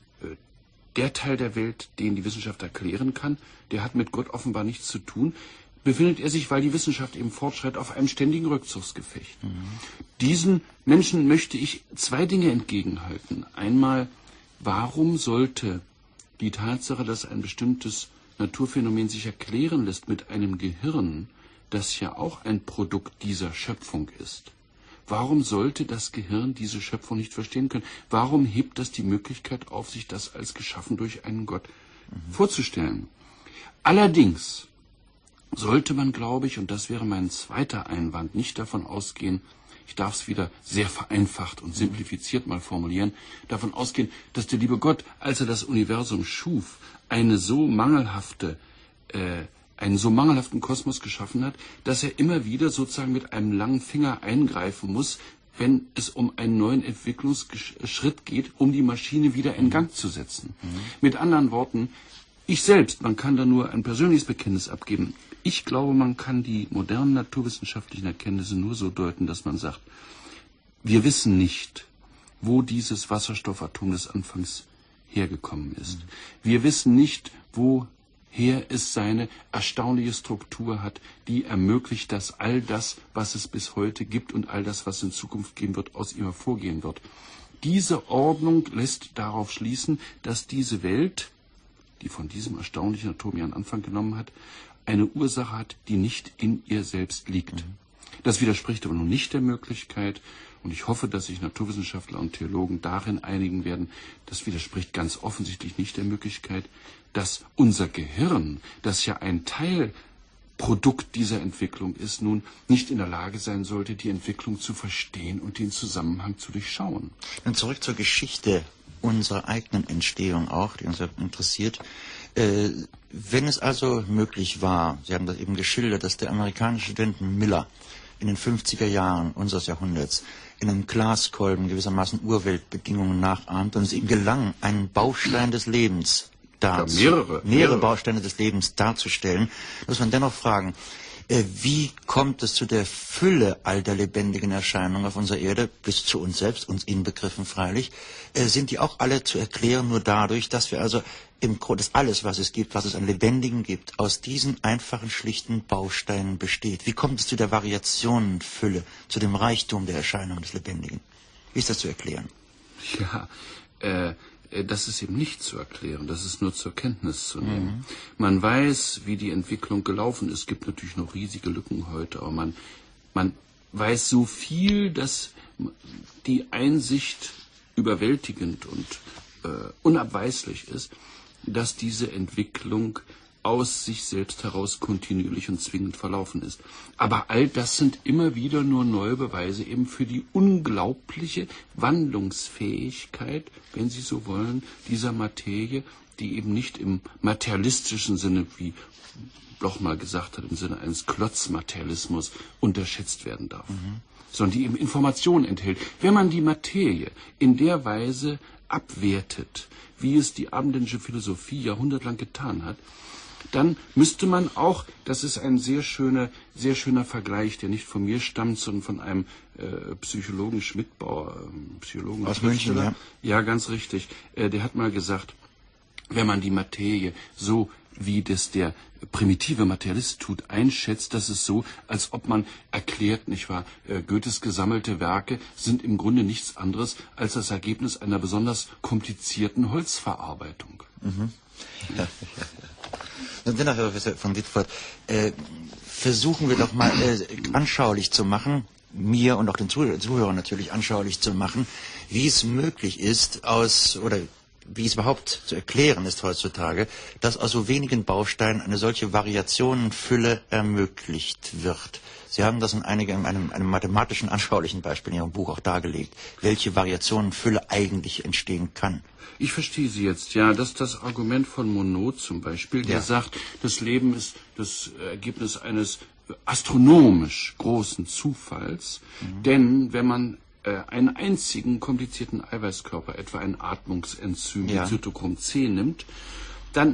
der Teil der Welt, den die Wissenschaft erklären kann, der hat mit Gott offenbar nichts zu tun, befindet er sich, weil die Wissenschaft eben fortschreitet, auf einem ständigen Rückzugsgefecht. Mhm. Diesen Menschen möchte ich zwei Dinge entgegenhalten. Einmal, warum sollte die Tatsache, dass ein bestimmtes Naturphänomen sich erklären lässt mit einem Gehirn, das ja auch ein Produkt dieser Schöpfung ist, warum sollte das Gehirn diese Schöpfung nicht verstehen können? Warum hebt das die Möglichkeit auf, sich das als geschaffen durch einen Gott mhm. vorzustellen? Allerdings sollte man, glaube ich, und das wäre mein zweiter Einwand, nicht davon ausgehen, ich darf es wieder sehr vereinfacht und simplifiziert mal formulieren, davon ausgehen, dass der liebe Gott, als er das Universum schuf, eine so mangelhafte, äh, einen so mangelhaften Kosmos geschaffen hat, dass er immer wieder sozusagen mit einem langen Finger eingreifen muss, wenn es um einen neuen Entwicklungsschritt geht, um die Maschine wieder in Gang zu setzen. Mhm. Mit anderen Worten, ich selbst, man kann da nur ein persönliches Bekenntnis abgeben. Ich glaube, man kann die modernen naturwissenschaftlichen Erkenntnisse nur so deuten, dass man sagt, wir wissen nicht, wo dieses Wasserstoffatom des Anfangs hergekommen ist. Mhm. Wir wissen nicht, woher es seine erstaunliche Struktur hat, die ermöglicht, dass all das, was es bis heute gibt und all das, was es in Zukunft geben wird, aus ihm hervorgehen wird. Diese Ordnung lässt darauf schließen, dass diese Welt, die von diesem erstaunlichen Atom ihren Anfang genommen hat, eine Ursache hat, die nicht in ihr selbst liegt. Mhm. Das widerspricht aber nun nicht der Möglichkeit, und ich hoffe, dass sich Naturwissenschaftler und Theologen darin einigen werden, das widerspricht ganz offensichtlich nicht der Möglichkeit, dass unser Gehirn, das ja ein Teilprodukt dieser Entwicklung ist, nun nicht in der Lage sein sollte, die Entwicklung zu verstehen und den Zusammenhang zu durchschauen. Dann zurück zur Geschichte unserer eigenen Entstehung auch, die uns interessiert. Äh, wenn es also möglich war, Sie haben das eben geschildert, dass der amerikanische Student Miller in den fünfziger Jahren unseres Jahrhunderts in einem Glaskolben gewissermaßen Urweltbedingungen nachahmt und es ihm gelang, einen Baustein des Lebens dazu, ja, mehrere, mehrere, mehrere Bausteine des Lebens darzustellen, muss man dennoch fragen, äh, wie kommt es zu der Fülle all der lebendigen Erscheinungen auf unserer Erde, bis zu uns selbst, uns inbegriffen freilich, äh, sind die auch alle zu erklären nur dadurch, dass wir also im Grunde alles, was es gibt, was es an Lebendigen gibt, aus diesen einfachen, schlichten Bausteinen besteht. Wie kommt es zu der Variationenfülle, zu dem Reichtum der Erscheinungen des Lebendigen? Wie ist das zu erklären? Ja, äh, das ist eben nicht zu erklären, das ist nur zur Kenntnis zu nehmen. Mhm. Man weiß, wie die Entwicklung gelaufen ist. Es gibt natürlich noch riesige Lücken heute, aber man, man weiß so viel, dass die Einsicht überwältigend und äh, unabweislich ist, dass diese Entwicklung aus sich selbst heraus kontinuierlich und zwingend verlaufen ist. Aber all das sind immer wieder nur neue Beweise eben für die unglaubliche Wandlungsfähigkeit, wenn Sie so wollen, dieser Materie, die eben nicht im materialistischen Sinne, wie Bloch mal gesagt hat, im Sinne eines Klotzmaterialismus unterschätzt werden darf, mhm. sondern die eben Informationen enthält. Wenn man die Materie in der Weise abwertet, wie es die abendländische Philosophie jahrhundertelang getan hat, dann müsste man auch, das ist ein sehr schöner, sehr schöner Vergleich, der nicht von mir stammt, sondern von einem äh, Psychologen Schmidbauer, äh, Psychologen aus München, ja. Ja, ganz richtig. Äh, der hat mal gesagt, wenn man die Materie so wie das der primitive Materialist tut, einschätzt, dass es so, als ob man erklärt, nicht wahr, äh, Goethes gesammelte Werke sind im Grunde nichts anderes als das Ergebnis einer besonders komplizierten Holzverarbeitung. Mhm. Ja, ja, ja. Und dennoch, Herr Professor von Ditfurth, äh, versuchen wir doch mal äh, anschaulich zu machen, mir und auch den Zuhörern natürlich anschaulich zu machen, wie es möglich ist, aus, oder wie es überhaupt zu erklären ist heutzutage, dass aus so wenigen Bausteinen eine solche Variationenfülle ermöglicht wird. Sie haben das in einige, in einem, einem mathematischen, anschaulichen Beispiel in Ihrem Buch auch dargelegt, welche Variationenfülle eigentlich entstehen kann. Ich verstehe Sie jetzt, ja, das ist das Argument von Monod zum Beispiel, der ja. sagt, das Leben ist das Ergebnis eines astronomisch großen Zufalls, mhm. denn wenn man äh, einen einzigen komplizierten Eiweißkörper, etwa ein Atmungsenzym ja. wie Zytochrom C nimmt, dann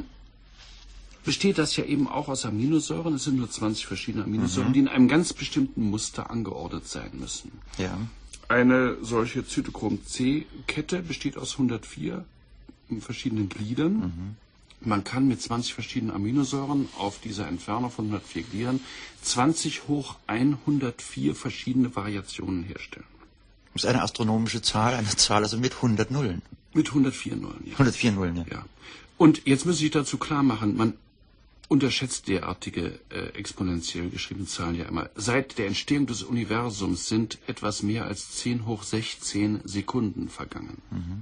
besteht das ja eben auch aus Aminosäuren. Es sind nur zwanzig verschiedene Aminosäuren, mhm. die in einem ganz bestimmten Muster angeordnet sein müssen. Ja. Eine solche Zytochrom C-Kette besteht aus hundertvier verschiedenen Gliedern. Mhm. Man kann mit zwanzig verschiedenen Aminosäuren auf dieser Entfernung von hundertvier Gliedern zwanzig hoch hundertvier verschiedene Variationen herstellen. Das ist eine astronomische Zahl, eine Zahl also mit hundert Nullen. Mit hundertvier Nullen, ja. hundertvier Nullen, ja. ja. Und jetzt muss ich dazu klar machen, man unterschätzt derartige äh, exponentiell geschriebene Zahlen ja immer. Seit der Entstehung des Universums sind etwas mehr als zehn hoch sechzehn Sekunden vergangen. Mhm.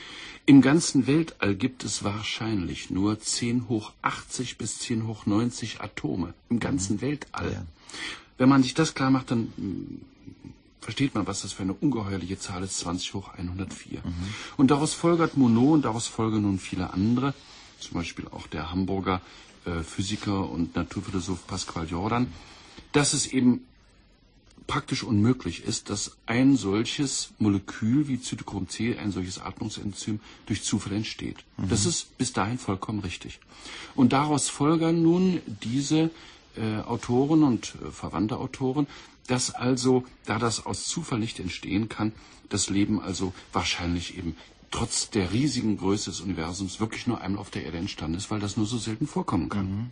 Im ganzen Weltall gibt es wahrscheinlich nur zehn hoch achtzig bis zehn hoch neunzig Atome. Im ganzen mhm. Weltall. Ja. Wenn man sich das klar macht, dann mh, versteht man, was das für eine ungeheuerliche Zahl ist, zwanzig hoch hundertvier. Mhm. Und daraus folgert Monod und daraus folgen nun viele andere, zum Beispiel auch der Hamburger äh, Physiker und Naturphilosoph Pascual Jordan, dass es eben praktisch unmöglich ist, dass ein solches Molekül wie Zytochrom C, ein solches Atmungsenzym, durch Zufall entsteht. Mhm. Das ist bis dahin vollkommen richtig. Und daraus folgern nun diese äh, Autoren und äh, verwandte Autoren, dass also, da das aus Zufall nicht entstehen kann, das Leben also wahrscheinlich eben trotz der riesigen Größe des Universums wirklich nur einmal auf der Erde entstanden ist, weil das nur so selten vorkommen kann. Mhm.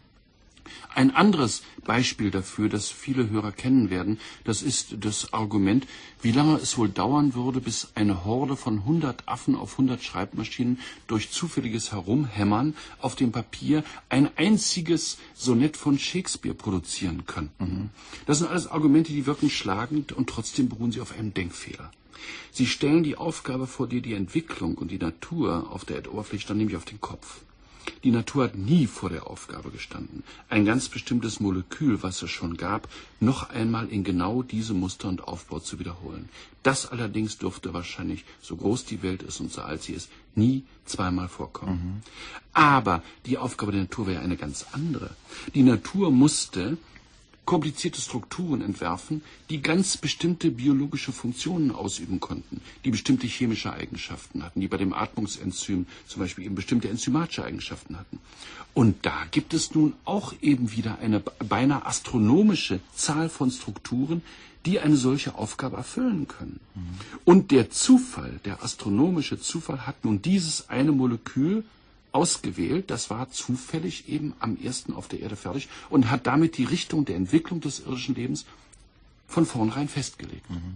Ein anderes Beispiel dafür, das viele Hörer kennen werden, das ist das Argument, wie lange es wohl dauern würde, bis eine Horde von hundert Affen auf hundert Schreibmaschinen durch zufälliges Herumhämmern auf dem Papier ein einziges Sonett von Shakespeare produzieren könnten. Mhm. Das sind alles Argumente, die wirken schlagend und trotzdem beruhen sie auf einem Denkfehler. Sie stellen die Aufgabe vor, die die Entwicklung und die Natur auf der Erdoberfläche stand, nämlich auf den Kopf. Die Natur hat nie vor der Aufgabe gestanden, ein ganz bestimmtes Molekül, was es schon gab, noch einmal in genau diesem Muster und Aufbau zu wiederholen. Das allerdings dürfte wahrscheinlich, so groß die Welt ist und so alt sie ist, nie zweimal vorkommen. Mhm. Aber die Aufgabe der Natur wäre eine ganz andere. Die Natur musste komplizierte Strukturen entwerfen, die ganz bestimmte biologische Funktionen ausüben konnten, die bestimmte chemische Eigenschaften hatten, die bei dem Atmungsenzym zum Beispiel eben bestimmte enzymatische Eigenschaften hatten. Und da gibt es nun auch eben wieder eine beinahe astronomische Zahl von Strukturen, die eine solche Aufgabe erfüllen können. Mhm. Und der Zufall, der astronomische Zufall hat nun dieses eine Molekül ausgewählt, das war zufällig eben am ersten auf der Erde fertig und hat damit die Richtung der Entwicklung des irdischen Lebens von vornherein festgelegt. Mhm.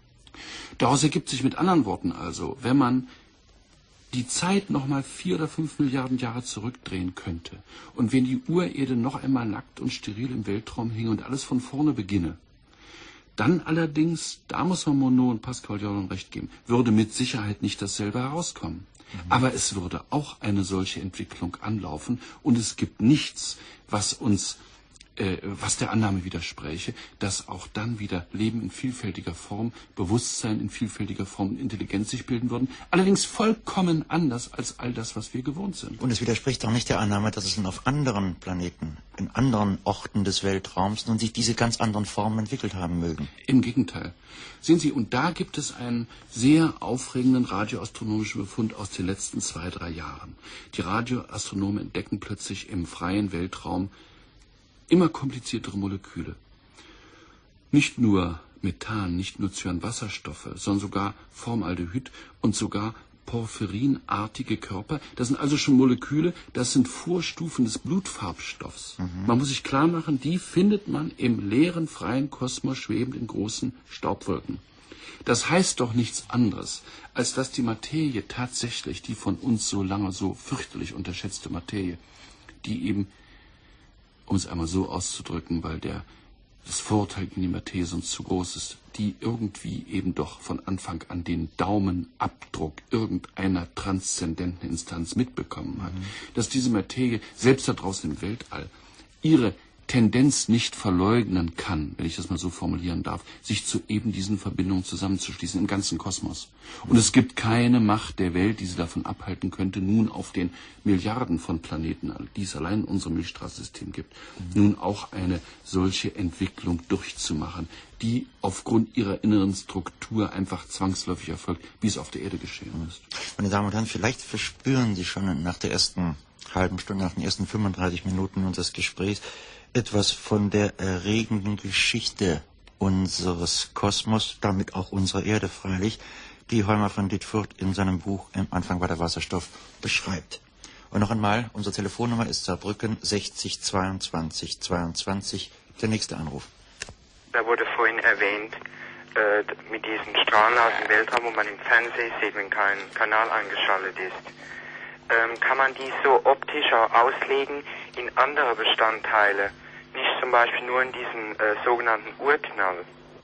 Daraus ergibt sich mit anderen Worten also, wenn man die Zeit nochmal vier oder fünf Milliarden Jahre zurückdrehen könnte und wenn die Urerde noch einmal nackt und steril im Weltraum hinge und alles von vorne beginne, dann allerdings, da muss man Monod und Pascual Jordan recht geben, würde mit Sicherheit nicht dasselbe herauskommen. Mhm. Aber es würde auch eine solche Entwicklung anlaufen und es gibt nichts, was uns, äh, was der Annahme widerspräche, dass auch dann wieder Leben in vielfältiger Form, Bewusstsein in vielfältiger Form und Intelligenz sich bilden würden. Allerdings vollkommen anders als all das, was wir gewohnt sind. Und es widerspricht auch nicht der Annahme, dass es nun auf anderen Planeten, in anderen Orten des Weltraums nun sich diese ganz anderen Formen entwickelt haben mögen. Im Gegenteil. Sehen Sie, und da gibt es einen sehr aufregenden radioastronomischen Befund aus den letzten zwei, drei Jahren. Die Radioastronomen entdecken plötzlich im freien Weltraum immer kompliziertere Moleküle. Nicht nur Methan, nicht nur Cyanwasserstoffe, sondern sogar Formaldehyd und sogar porphyrinartige Körper. Das sind also schon Moleküle, das sind Vorstufen des Blutfarbstoffs. Mhm. Man muss sich klar machen, die findet man im leeren, freien Kosmos schwebend in großen Staubwolken. Das heißt doch nichts anderes, als dass die Materie tatsächlich, die von uns so lange so fürchterlich unterschätzte Materie, die eben, um es einmal so auszudrücken, weil der das Vorurteil gegen die Materie sonst zu groß ist, die irgendwie eben doch von Anfang an den Daumenabdruck irgendeiner transzendenten Instanz mitbekommen hat. Mhm. Dass diese Materie, selbst da draußen im Weltall, ihre Tendenz nicht verleugnen kann, wenn ich das mal so formulieren darf, sich zu eben diesen Verbindungen zusammenzuschließen im ganzen Kosmos. Und es gibt keine Macht der Welt, die sie davon abhalten könnte, nun auf den Milliarden von Planeten, die es allein in unserem Milchstraßensystem gibt, mhm. nun auch eine solche Entwicklung durchzumachen, die aufgrund ihrer inneren Struktur einfach zwangsläufig erfolgt, wie es auf der Erde geschehen ist. Meine Damen und Herren, vielleicht verspüren Sie schon nach der ersten halben Stunde, nach den ersten fünfunddreißig Minuten unseres Gesprächs etwas von der erregenden Geschichte unseres Kosmos, damit auch unserer Erde freilich, die Heumer von Dittfurt in seinem Buch Im Anfang war der Wasserstoff beschreibt. Und noch einmal, unsere Telefonnummer ist Saarbrücken sechzig zweiundzwanzig zweiundzwanzig, der nächste Anruf. Da wurde vorhin erwähnt, äh, mit diesen Strahlen aus dem Weltraum, wo man im Fernsehen sieht, wenn kein Kanal eingeschaltet ist. Ähm, kann man die so optisch auch auslegen in andere Bestandteile, nicht zum Beispiel nur in diesen äh, sogenannten Urknall?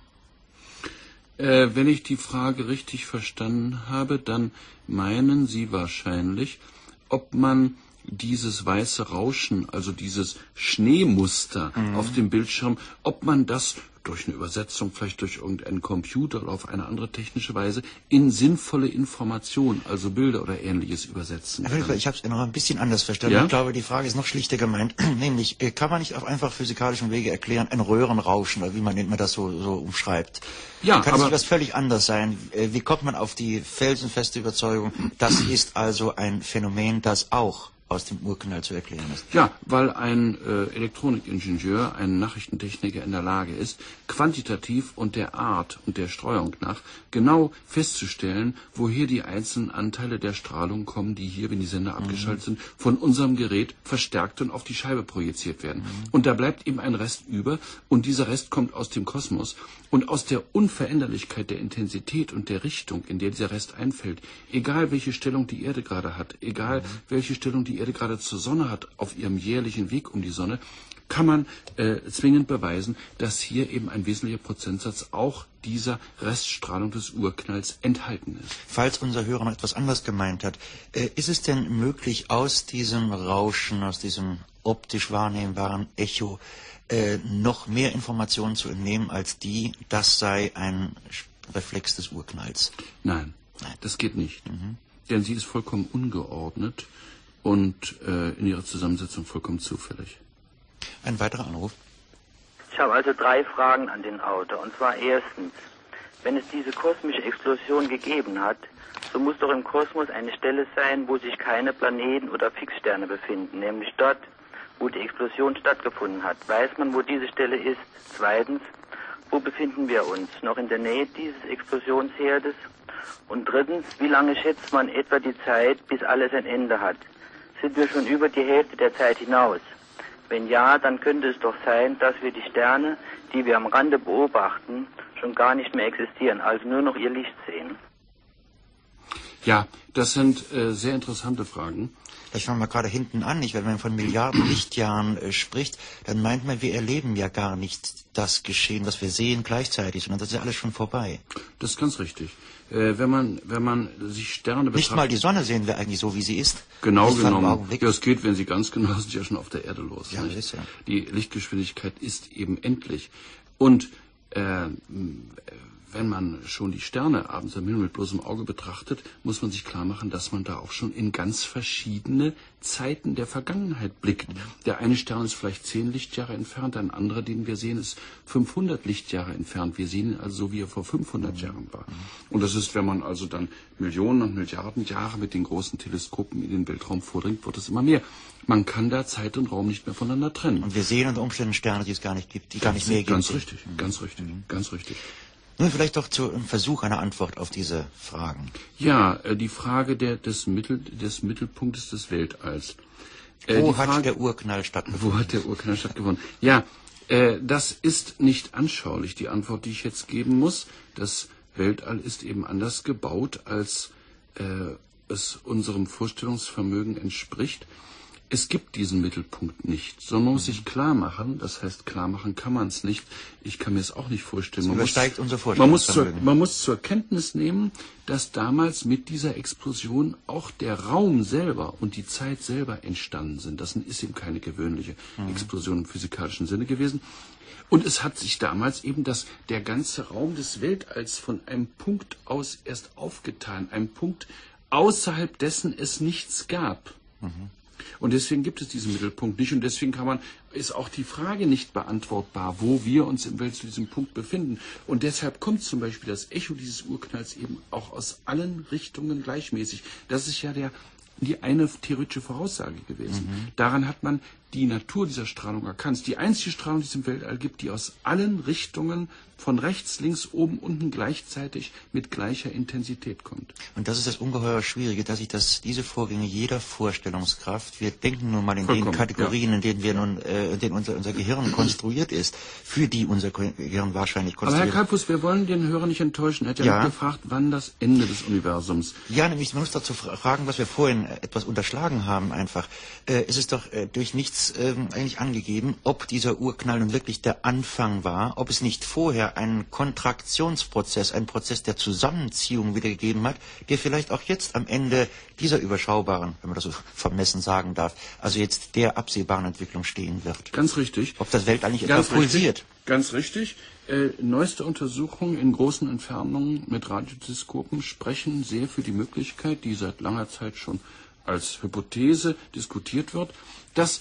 Äh, wenn ich die Frage richtig verstanden habe, dann meinen Sie wahrscheinlich, ob man dieses weiße Rauschen, also dieses Schneemuster mhm. auf dem Bildschirm, ob man das durch eine Übersetzung, vielleicht durch irgendeinen Computer oder auf eine andere technische Weise in sinnvolle Informationen, also Bilder oder Ähnliches übersetzen kann. Ich habe es noch ein bisschen anders verstanden. Ja? Ich glaube, die Frage ist noch schlichter gemeint. Nämlich, kann man nicht auf einfach physikalischen Wege erklären, ein Röhrenrauschen, oder wie man nennt man das so, so umschreibt? Ja, kann aber es etwas völlig anders sein? Wie kommt man auf die felsenfeste Überzeugung, das ist also ein Phänomen, das auch aus dem Urknall zu erklären ist? Ja, weil ein äh, Elektronikingenieur, ein Nachrichtentechniker in der Lage ist, quantitativ und der Art und der Streuung nach genau festzustellen, woher die einzelnen Anteile der Strahlung kommen, die hier, wenn die Sender mhm. abgeschaltet sind, von unserem Gerät verstärkt und auf die Scheibe projiziert werden. Mhm. Und da bleibt eben ein Rest über und dieser Rest kommt aus dem Kosmos. Und aus der Unveränderlichkeit der Intensität und der Richtung, in der dieser Rest einfällt, egal welche Stellung die Erde gerade hat, egal mhm. welche Stellung die Erde gerade zur Sonne hat, auf ihrem jährlichen Weg um die Sonne, kann man äh, zwingend beweisen, dass hier eben ein wesentlicher Prozentsatz auch dieser Reststrahlung des Urknalls enthalten ist. Falls unser Hörer noch etwas anderes gemeint hat, äh, ist es denn möglich, aus diesem Rauschen, aus diesem optisch wahrnehmbaren Echo, äh, noch mehr Informationen zu entnehmen, als die, das sei ein Reflex des Urknalls? Nein, Nein. das geht nicht. Mhm. Denn sie ist vollkommen ungeordnet und äh, in ihrer Zusammensetzung vollkommen zufällig. Ein weiterer Anruf. Ich habe also drei Fragen an den Autor. Und zwar erstens, wenn es diese kosmische Explosion gegeben hat, so muss doch im Kosmos eine Stelle sein, wo sich keine Planeten oder Fixsterne befinden, nämlich dort, wo die Explosion stattgefunden hat. Weiß man, wo diese Stelle ist? Zweitens, wo befinden wir uns? Noch in der Nähe dieses Explosionsherdes? Und drittens, wie lange schätzt man etwa die Zeit, bis alles ein Ende hat? Sind wir schon über die Hälfte der Zeit hinaus? Wenn ja, dann könnte es doch sein, dass wir die Sterne, die wir am Rande beobachten, schon gar nicht mehr existieren, also nur noch ihr Licht sehen. Ja, das sind äh, sehr interessante Fragen. Ich fange mal gerade hinten an. Nicht? Wenn man von Milliarden Lichtjahren äh, spricht, dann meint man, wir erleben ja gar nicht das Geschehen, was wir sehen gleichzeitig, sondern das ist ja alles schon vorbei. Das ist ganz richtig. Äh, wenn man wenn man sich Sterne betrachtet... Nicht mal die Sonne sehen wir eigentlich so, wie sie ist. Genau genommen. Ja, es geht, wenn sie ganz genau sind, ja schon auf der Erde los. Ja, das ist ja. Die Lichtgeschwindigkeit ist eben endlich. Und äh, wenn man schon die Sterne abends am Himmel mit bloßem Auge betrachtet, muss man sich klar machen, dass man da auch schon in ganz verschiedene Zeiten der Vergangenheit blickt. Der eine Stern ist vielleicht zehn Lichtjahre entfernt, ein anderer, den wir sehen, ist fünfhundert Lichtjahre entfernt. Wir sehen ihn also so, wie er vor fünfhundert Jahren war. Und das ist, wenn man also dann Millionen und Milliarden Jahre mit den großen Teleskopen in den Weltraum vordringt, wird es immer mehr. Man kann da Zeit und Raum nicht mehr voneinander trennen. Und wir sehen unter Umständen Sterne, die es gar nicht gibt, die gar nicht mehr gibt. Ganz richtig, ganz richtig, ganz richtig. Nun vielleicht doch zu einem Versuch einer Antwort auf diese Fragen. Ja, äh, die Frage der, des, Mittel, des Mittelpunktes des Weltalls. Äh, wo hat Frage, der Urknall stattgefunden? Wo hat der Urknall stattgefunden? Ja, äh, das ist nicht anschaulich, die Antwort, die ich jetzt geben muss. Das Weltall ist eben anders gebaut, als äh, es unserem Vorstellungsvermögen entspricht. Es gibt diesen Mittelpunkt nicht, sondern man muss sich klar machen, das heißt, klar machen kann man es nicht. Ich kann mir es auch nicht vorstellen. Das man übersteigt muss, unser man muss, zur, Vorstellungsvermögen. man muss zur Kenntnis nehmen, dass damals mit dieser Explosion auch der Raum selber und die Zeit selber entstanden sind. Das ist eben keine gewöhnliche mhm. Explosion im physikalischen Sinne gewesen. Und es hat sich damals eben das, der ganze Raum des Weltalls von einem Punkt aus erst aufgetan, einem Punkt, außerhalb dessen es nichts gab. Mhm. Und deswegen gibt es diesen Mittelpunkt nicht. Und deswegen kann man, ist auch die Frage nicht beantwortbar, wo wir uns im Welt zu diesem Punkt befinden. Und deshalb kommt zum Beispiel das Echo dieses Urknalls eben auch aus allen Richtungen gleichmäßig. Das ist ja der, die eine theoretische Voraussage gewesen. Mhm. Daran hat man die Natur dieser Strahlung erkannt. Die einzige Strahlung, die es im Weltall gibt, die aus allen Richtungen von rechts, links, oben, unten gleichzeitig mit gleicher Intensität kommt. Und das ist das ungeheuer Schwierige, dass ich das, diese Vorgänge jeder Vorstellungskraft, wir denken nun mal in Vollkommen, den Kategorien, ja. in denen wir nun, äh, in denen unser, unser Gehirn konstruiert ist, für die unser Gehirn wahrscheinlich konstruiert ist. Aber Herr Kalpus, wir wollen den Hörer nicht enttäuschen. Er hat ja, ja. gefragt, wann das Ende des Universums. Ja, nämlich, man muss dazu fragen, was wir vorhin etwas unterschlagen haben einfach. Äh, es ist doch äh, durch nichts äh, eigentlich angegeben, ob dieser Urknall nun wirklich der Anfang war, ob es nicht vorher einen Kontraktionsprozess, einen Prozess der Zusammenziehung wieder gegeben hat, der vielleicht auch jetzt am Ende dieser überschaubaren, wenn man das so vermessen sagen darf, also jetzt der absehbaren Entwicklung stehen wird. Ganz richtig. Ob das Weltall nicht etwas pulsiert. Ganz richtig. Äh, neueste Untersuchungen in großen Entfernungen mit Radioteleskopen sprechen sehr für die Möglichkeit, die seit langer Zeit schon als Hypothese diskutiert wird, dass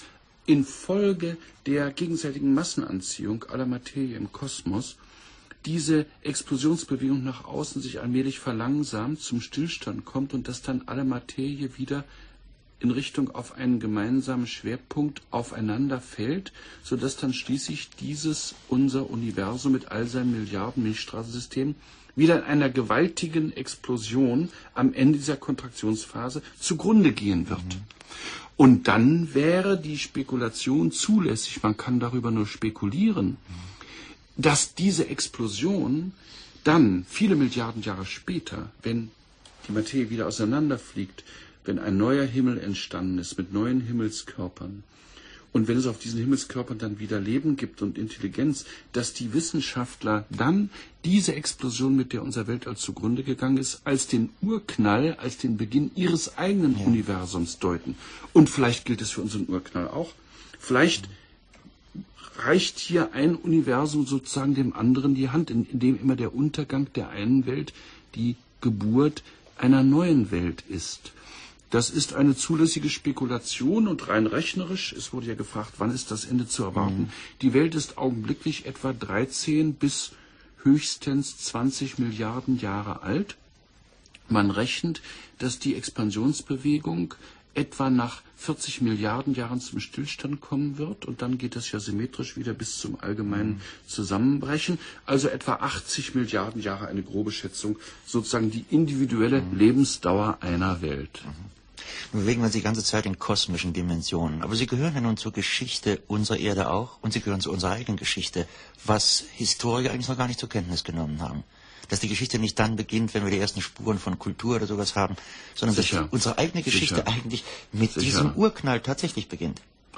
infolge der gegenseitigen Massenanziehung aller Materie im Kosmos diese Explosionsbewegung nach außen sich allmählich verlangsamt, zum Stillstand kommt und dass dann alle Materie wieder in Richtung auf einen gemeinsamen Schwerpunkt aufeinander fällt, sodass dann schließlich dieses, unser Universum mit all seinen Milliarden Milchstraßensystemen wieder in einer gewaltigen Explosion am Ende dieser Kontraktionsphase zugrunde gehen wird. Mhm. Und dann wäre die Spekulation zulässig, man kann darüber nur spekulieren, mhm. dass diese Explosion dann viele Milliarden Jahre später, wenn die Materie wieder auseinanderfliegt, wenn ein neuer Himmel entstanden ist mit neuen Himmelskörpern und wenn es auf diesen Himmelskörpern dann wieder Leben gibt und Intelligenz, dass die Wissenschaftler dann diese Explosion, mit der unser Weltall zugrunde gegangen ist, als den Urknall, als den Beginn ihres eigenen ja. Universums deuten. Und vielleicht gilt es für unseren Urknall auch. Vielleicht reicht hier ein Universum sozusagen dem anderen die Hand, in, in dem immer der Untergang der einen Welt die Geburt einer neuen Welt ist. Das ist eine zulässige Spekulation und rein rechnerisch, es wurde ja gefragt, wann ist das Ende zu erwarten. Mhm. Die Welt ist augenblicklich etwa dreizehn bis höchstens zwanzig Milliarden Jahre alt. Man rechnet, dass die Expansionsbewegung etwa nach vierzig Milliarden Jahren zum Stillstand kommen wird und dann geht das ja symmetrisch wieder bis zum allgemeinen Zusammenbrechen. Also etwa achtzig Milliarden Jahre, eine grobe Schätzung, sozusagen die individuelle mhm. Lebensdauer einer Welt. Mhm. Nun bewegen wir uns die ganze Zeit in kosmischen Dimensionen, aber sie gehören ja nun zur Geschichte unserer Erde auch und sie gehören zu unserer eigenen Geschichte, was Historiker eigentlich noch gar nicht zur Kenntnis genommen haben. Dass die Geschichte nicht dann beginnt, wenn wir die ersten Spuren von Kultur oder sowas haben, sondern Sicher. dass unsere eigene Geschichte Sicher. eigentlich mit Sicher. diesem Urknall tatsächlich beginnt.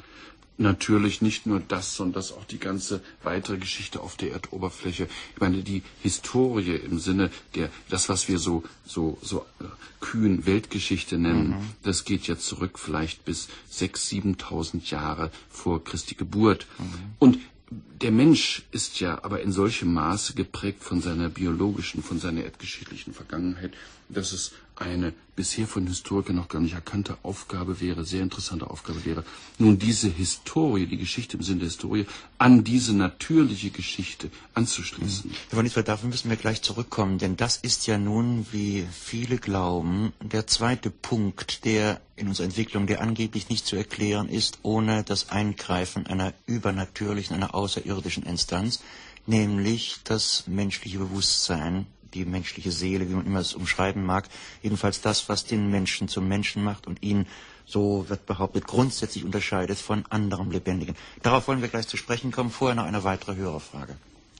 Natürlich nicht nur das, sondern dass auch die ganze weitere Geschichte auf der Erdoberfläche, ich meine, die Historie im Sinne der, das, was wir so, so, so äh, kühn Weltgeschichte nennen, mhm. das geht ja zurück vielleicht bis sechstausend, siebentausend Jahre vor Christi Geburt. Mhm. Und der Mensch ist ja aber in solchem Maße geprägt von seiner biologischen, von seiner erdgeschichtlichen Vergangenheit, dass es eine bisher von Historikern noch gar nicht erkannte Aufgabe wäre, sehr interessante Aufgabe wäre, nun diese Historie, die Geschichte im Sinne der Historie, an diese natürliche Geschichte anzuschließen. Herr von Liesfeld, dafür müssen wir gleich zurückkommen, denn das ist ja nun, wie viele glauben, der zweite Punkt, der in unserer Entwicklung, der angeblich nicht zu erklären ist, ohne das Eingreifen einer übernatürlichen, einer außerirdischen Instanz, nämlich das menschliche Bewusstsein, die menschliche Seele, wie man immer es umschreiben mag, jedenfalls das, was den Menschen zum Menschen macht und ihn, so wird behauptet, grundsätzlich unterscheidet von anderem Lebendigen. Darauf wollen wir gleich zu sprechen kommen, vorher noch eine weitere Hörerfrage.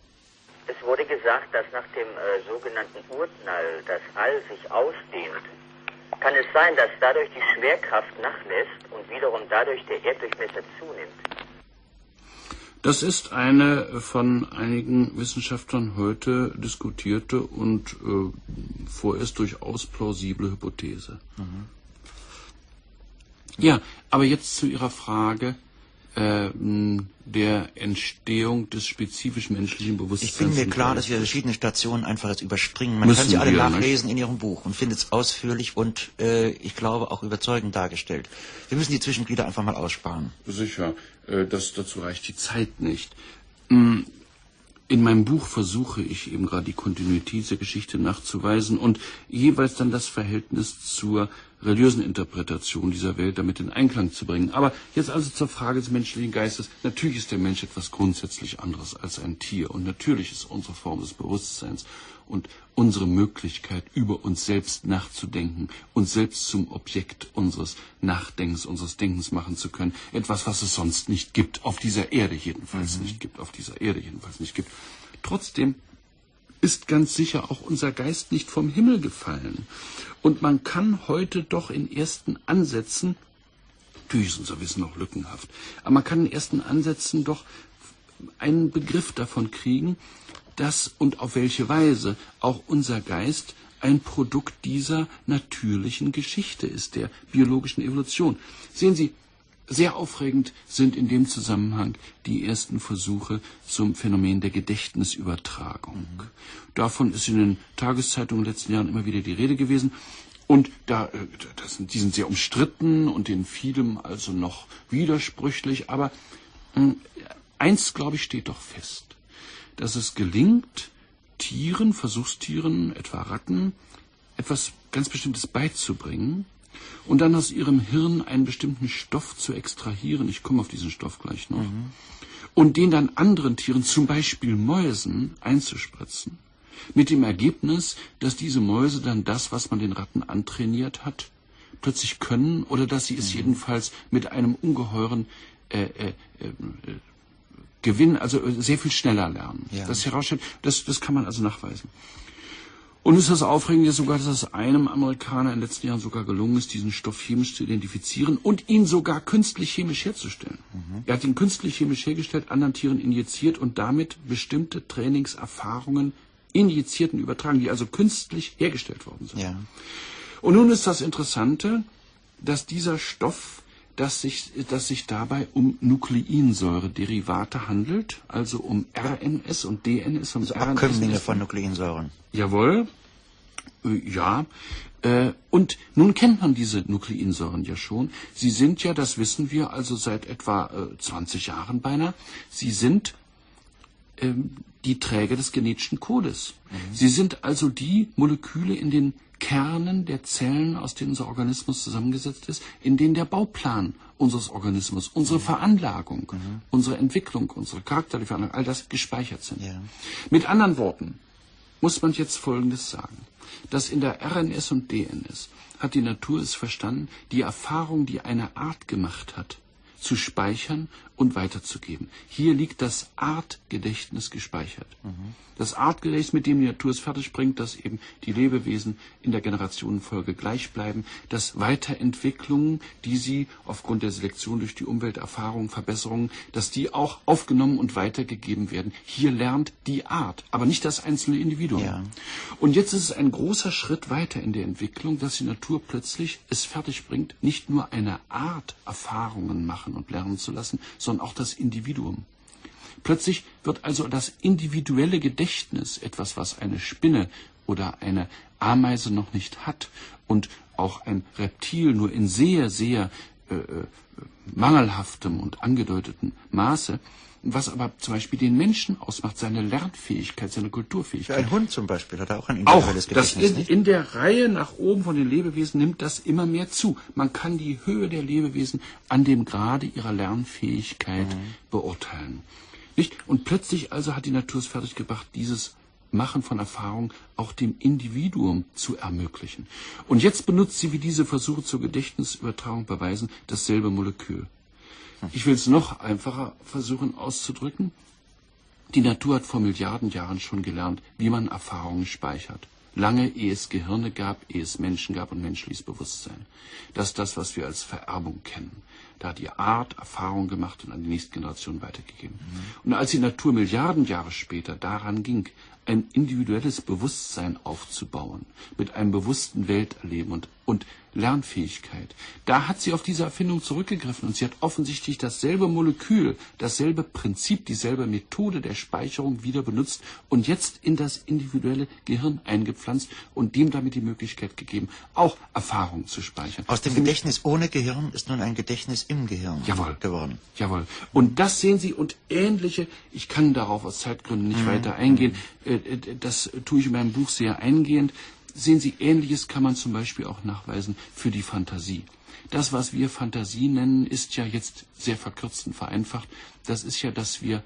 Es wurde gesagt, dass nach dem äh, sogenannten Urknall das All sich ausdehnt Kann es sein, dass dadurch die Schwerkraft nachlässt und wiederum dadurch der Erddurchmesser zunimmt? Das ist eine von einigen Wissenschaftlern heute diskutierte und äh, vorerst durchaus plausible Hypothese. Mhm. Ja, aber jetzt zu Ihrer Frage äh, der Entstehung des spezifisch menschlichen Bewusstseins. Ich bin mir klar, dass wir verschiedene Stationen einfach jetzt überspringen. Man kann sie alle nachlesen in Ihrem Buch und findet es ausführlich und äh, ich glaube auch überzeugend dargestellt. Wir müssen die Zwischenglieder einfach mal aussparen. Sicher, äh, das, dazu reicht die Zeit nicht. In meinem Buch versuche ich eben gerade die Kontinuität der Geschichte nachzuweisen und jeweils dann das Verhältnis zur religiösen Interpretation dieser Welt damit in Einklang zu bringen. Aber jetzt also zur Frage des menschlichen Geistes. Natürlich ist der Mensch etwas grundsätzlich anderes als ein Tier und natürlich ist unsere Form des Bewusstseins und unsere Möglichkeit, über uns selbst nachzudenken, uns selbst zum Objekt unseres Nachdenkens, unseres Denkens machen zu können, etwas, was es sonst nicht gibt, auf dieser Erde jedenfalls mhm. nicht gibt, auf dieser Erde jedenfalls nicht gibt. Trotzdem ist ganz sicher auch unser Geist nicht vom Himmel gefallen. Und man kann heute doch in ersten Ansätzen, natürlich ist unser Wissen noch lückenhaft, aber man kann in ersten Ansätzen doch einen Begriff davon kriegen, dass und auf welche Weise auch unser Geist ein Produkt dieser natürlichen Geschichte ist, der biologischen Evolution. Sehen Sie, sehr aufregend sind in dem Zusammenhang die ersten Versuche zum Phänomen der Gedächtnisübertragung. Mhm. Davon ist in den Tageszeitungen in den letzten Jahren immer wieder die Rede gewesen. Und da, das sind, die sind sehr umstritten und in vielem also noch widersprüchlich. Aber äh, eins, glaube ich, steht doch fest, dass es gelingt, Tieren, Versuchstieren, etwa Ratten, etwas ganz Bestimmtes beizubringen und dann aus ihrem Hirn einen bestimmten Stoff zu extrahieren, ich komme auf diesen Stoff gleich noch, mhm. und den dann anderen Tieren, zum Beispiel Mäusen, einzuspritzen, mit dem Ergebnis, dass diese Mäuse dann das, was man den Ratten antrainiert hat, plötzlich können oder dass sie es mhm. jedenfalls mit einem ungeheuren äh, äh, äh, Gewinn, also sehr viel schneller lernen. Ja. Das herausstellt, das, das kann man also nachweisen. Und es ist das Aufregende sogar, dass es einem Amerikaner in den letzten Jahren sogar gelungen ist, diesen Stoff chemisch zu identifizieren und ihn sogar künstlich chemisch herzustellen. Mhm. Er hat ihn künstlich chemisch hergestellt, anderen Tieren injiziert und damit bestimmte Trainingserfahrungen injiziert und übertragen, die also künstlich hergestellt worden sind. Ja. Und nun ist das Interessante, dass dieser Stoff, dass sich, dass sich dabei um Nukleinsäurederivate handelt, also um R N S und D N S und also Abkömmlinge von Nukleinsäuren. Jawohl, äh, ja. Äh, und nun kennt man diese Nukleinsäuren ja schon. Sie sind ja, das wissen wir, also seit etwa äh, zwanzig Jahren beinahe, sie sind äh, die Träger des genetischen Codes. Mhm. Sie sind also die Moleküle in den Kernen der Zellen, aus denen unser Organismus zusammengesetzt ist, in denen der Bauplan unseres Organismus, unsere Veranlagung, mhm. unsere Entwicklung, unsere charakterliche Veranlagung, all das gespeichert sind. Ja. Mit anderen Worten muss man jetzt Folgendes sagen, dass in der R N S und D N S hat die Natur es verstanden, die Erfahrung, die eine Art gemacht hat, zu speichern und weiterzugeben. Hier liegt das Artgedächtnis gespeichert. Mhm. Das Artgedächtnis, mit dem die Natur es fertig bringt, dass eben die Lebewesen in der Generationenfolge gleich bleiben, dass Weiterentwicklungen, die sie aufgrund der Selektion durch die Umwelterfahrungen, Verbesserungen, dass die auch aufgenommen und weitergegeben werden. Hier lernt die Art, aber nicht das einzelne Individuum. Ja. Und jetzt ist es ein großer Schritt weiter in der Entwicklung, dass die Natur plötzlich es fertig bringt, nicht nur eine Art Erfahrungen machen und lernen zu lassen, sondern auch das Individuum. Plötzlich wird also das individuelle Gedächtnis etwas, was eine Spinne oder eine Ameise noch nicht hat und auch ein Reptil nur in sehr, sehr äh, mangelhaftem und angedeuteten Maße, was aber zum Beispiel den Menschen ausmacht, seine Lernfähigkeit, seine Kulturfähigkeit. Ein Hund zum Beispiel hat auch ein individuelles Gedächtnis. Auch das in, in der Reihe nach oben von den Lebewesen nimmt das immer mehr zu. Man kann die Höhe der Lebewesen an dem Grade ihrer Lernfähigkeit mhm. beurteilen. Nicht? Und plötzlich also hat die Natur es fertiggebracht, dieses Machen von Erfahrung auch dem Individuum zu ermöglichen. Und jetzt benutzt sie, wie diese Versuche zur Gedächtnisübertragung beweisen, dasselbe Molekül. Ich will es noch einfacher versuchen auszudrücken. Die Natur hat vor Milliarden Jahren schon gelernt, wie man Erfahrungen speichert. lange ehe es Gehirne gab, ehe es Menschen gab und menschliches Bewusstsein. Das ist das, was wir als Vererbung kennen. Da hat die Art Erfahrung gemacht und an die nächste Generation weitergegeben. Mhm. Und als die Natur Milliarden Jahre später daran ging, ein individuelles Bewusstsein aufzubauen, mit einem bewussten Welterleben und, und Lernfähigkeit. Da hat sie auf diese Erfindung zurückgegriffen und sie hat offensichtlich dasselbe Molekül, dasselbe Prinzip, dieselbe Methode der Speicherung wieder benutzt und jetzt in das individuelle Gehirn eingepflanzt und dem damit die Möglichkeit gegeben, auch Erfahrungen zu speichern. Aus dem Gedächtnis ohne Gehirn ist nun ein Gedächtnis im Gehirn Jawohl. geworden. Jawohl. Und das sehen Sie und ähnliche, ich kann darauf aus Zeitgründen nicht mhm. weiter eingehen, das tue ich in meinem Buch sehr eingehend. Sehen Sie, Ähnliches kann man zum Beispiel auch nachweisen für die Fantasie. Das, was wir Fantasie nennen, ist ja jetzt sehr verkürzt und vereinfacht. Das ist ja, dass wir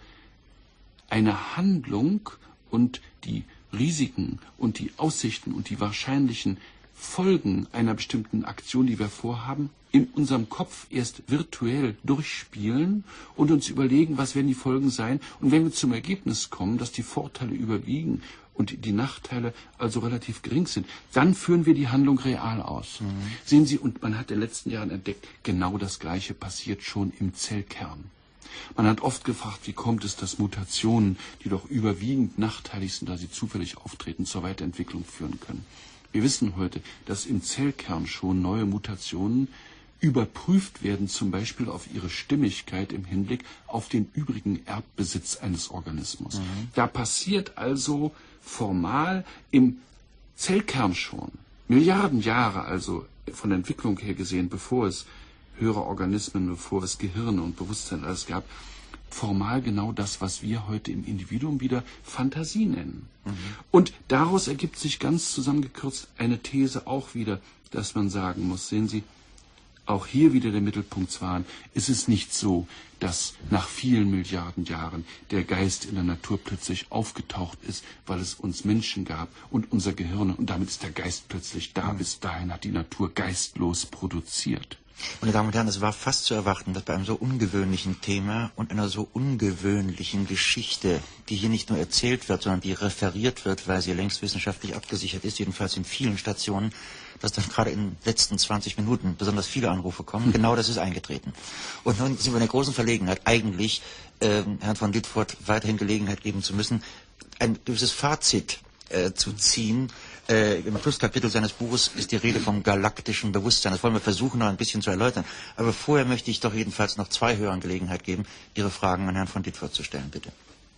eine Handlung und die Risiken und die Aussichten und die wahrscheinlichen Folgen einer bestimmten Aktion, die wir vorhaben, in unserem Kopf erst virtuell durchspielen und uns überlegen, was werden die Folgen sein. Und wenn wir zum Ergebnis kommen, dass die Vorteile überwiegen und die Nachteile also relativ gering sind, dann führen wir die Handlung real aus. Mhm. Sehen Sie, und man hat in den letzten Jahren entdeckt, genau das Gleiche passiert schon im Zellkern. Man hat oft gefragt, wie kommt es, dass Mutationen, die doch überwiegend nachteilig sind, da sie zufällig auftreten, zur Weiterentwicklung führen können. Wir wissen heute, dass im Zellkern schon neue Mutationen überprüft werden, zum Beispiel auf ihre Stimmigkeit im Hinblick auf den übrigen Erbbesitz eines Organismus. Mhm. Da passiert also formal im Zellkern schon, Milliarden Jahre also von der Entwicklung her gesehen, bevor es höhere Organismen, bevor es Gehirne und Bewusstsein alles gab, formal genau das, was wir heute im Individuum wieder Fantasie nennen. Mhm. Und daraus ergibt sich ganz zusammengekürzt eine These auch wieder, dass man sagen muss, sehen Sie, auch hier wieder der Mittelpunkt zwar, ist es nicht so, dass nach vielen Milliarden Jahren der Geist in der Natur plötzlich aufgetaucht ist, weil es uns Menschen gab und unser Gehirn, und damit ist der Geist plötzlich da. Mhm. Bis dahin hat die Natur geistlos produziert. Meine Damen und Herren, es war fast zu erwarten, dass bei einem so ungewöhnlichen Thema und einer so ungewöhnlichen Geschichte, die hier nicht nur erzählt wird, sondern die referiert wird, weil sie längst wissenschaftlich abgesichert ist, jedenfalls in vielen Stationen, dass dann gerade in den letzten zwanzig Minuten besonders viele Anrufe kommen. Hm. Genau das ist eingetreten. Und nun sind wir in der großen Verlegenheit, eigentlich äh, Herrn von Ditfurth weiterhin Gelegenheit geben zu müssen, ein gewisses Fazit äh, zu ziehen. Äh, Im Schlusskapitel seines Buches ist die Rede vom galaktischen Bewusstsein. Das wollen wir versuchen, noch ein bisschen zu erläutern. Aber vorher möchte ich doch jedenfalls noch zwei Hörern Gelegenheit geben, ihre Fragen an Herrn von Ditfurth zu stellen, bitte.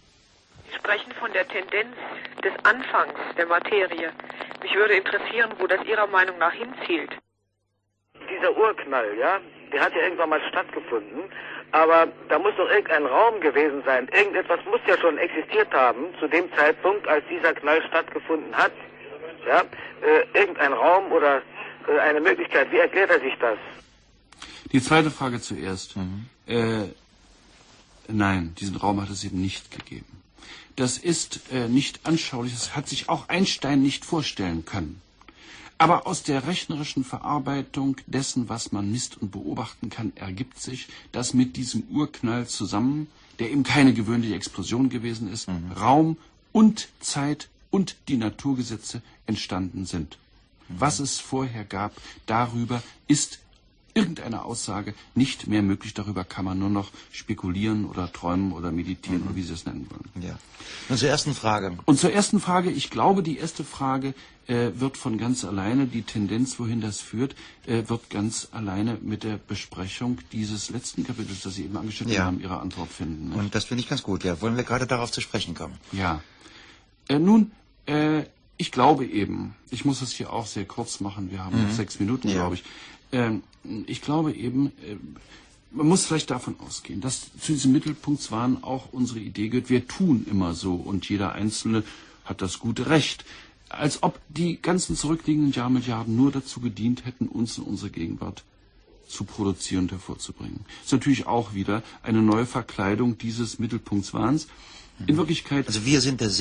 Sie sprechen von der Tendenz des Anfangs der Materie. Mich würde interessieren, wo das Ihrer Meinung nach hinzielt. Dieser Urknall, ja, der hat ja irgendwann mal stattgefunden. Aber da muss doch irgendein Raum gewesen sein. Irgendetwas muss ja schon existiert haben zu dem Zeitpunkt, als dieser Knall stattgefunden hat. Ja, äh, irgendein Raum oder äh, eine Möglichkeit. Wie erklärt er sich das? Die zweite Frage zuerst. Mhm. Äh, nein, diesen Raum hat es eben nicht gegeben. Das ist äh, nicht anschaulich. Das hat sich auch Einstein nicht vorstellen können. Aber aus der rechnerischen Verarbeitung dessen, was man misst und beobachten kann, ergibt sich, dass mit diesem Urknall zusammen, der eben keine gewöhnliche Explosion gewesen ist, mhm. Raum und Zeit und die Naturgesetze entstanden sind. Mhm. Was es vorher gab, darüber ist irgendeine Aussage nicht mehr möglich. Darüber kann man nur noch spekulieren oder träumen oder meditieren, mhm. oder wie Sie es nennen wollen. Ja. Und zur ersten Frage. Und zur ersten Frage, ich glaube, die erste Frage äh, wird von ganz alleine, die Tendenz, wohin das führt, äh, wird ganz alleine mit der Besprechung dieses letzten Kapitels, das Sie eben angeschnitten ja. haben, Ihre Antwort finden. Nicht? Und das finde ich ganz gut, ja. Wollen wir gerade darauf zu sprechen kommen? Ja. Äh, nun, äh, ich glaube eben, ich muss es hier auch sehr kurz machen, wir haben mhm. noch sechs Minuten, ja. glaube ich. Äh, ich glaube eben, äh, man muss vielleicht davon ausgehen, dass zu diesem Mittelpunktswahn auch unsere Idee gehört, wir tun immer so und jeder Einzelne hat das gute Recht. Als ob die ganzen zurückliegenden Jahrmilliarden nur dazu gedient hätten, uns in unsere Gegenwart zu produzieren und hervorzubringen. Das ist natürlich auch wieder eine neue Verkleidung dieses Mittelpunktswahns. In Wirklichkeit... Also wir sind der Sinn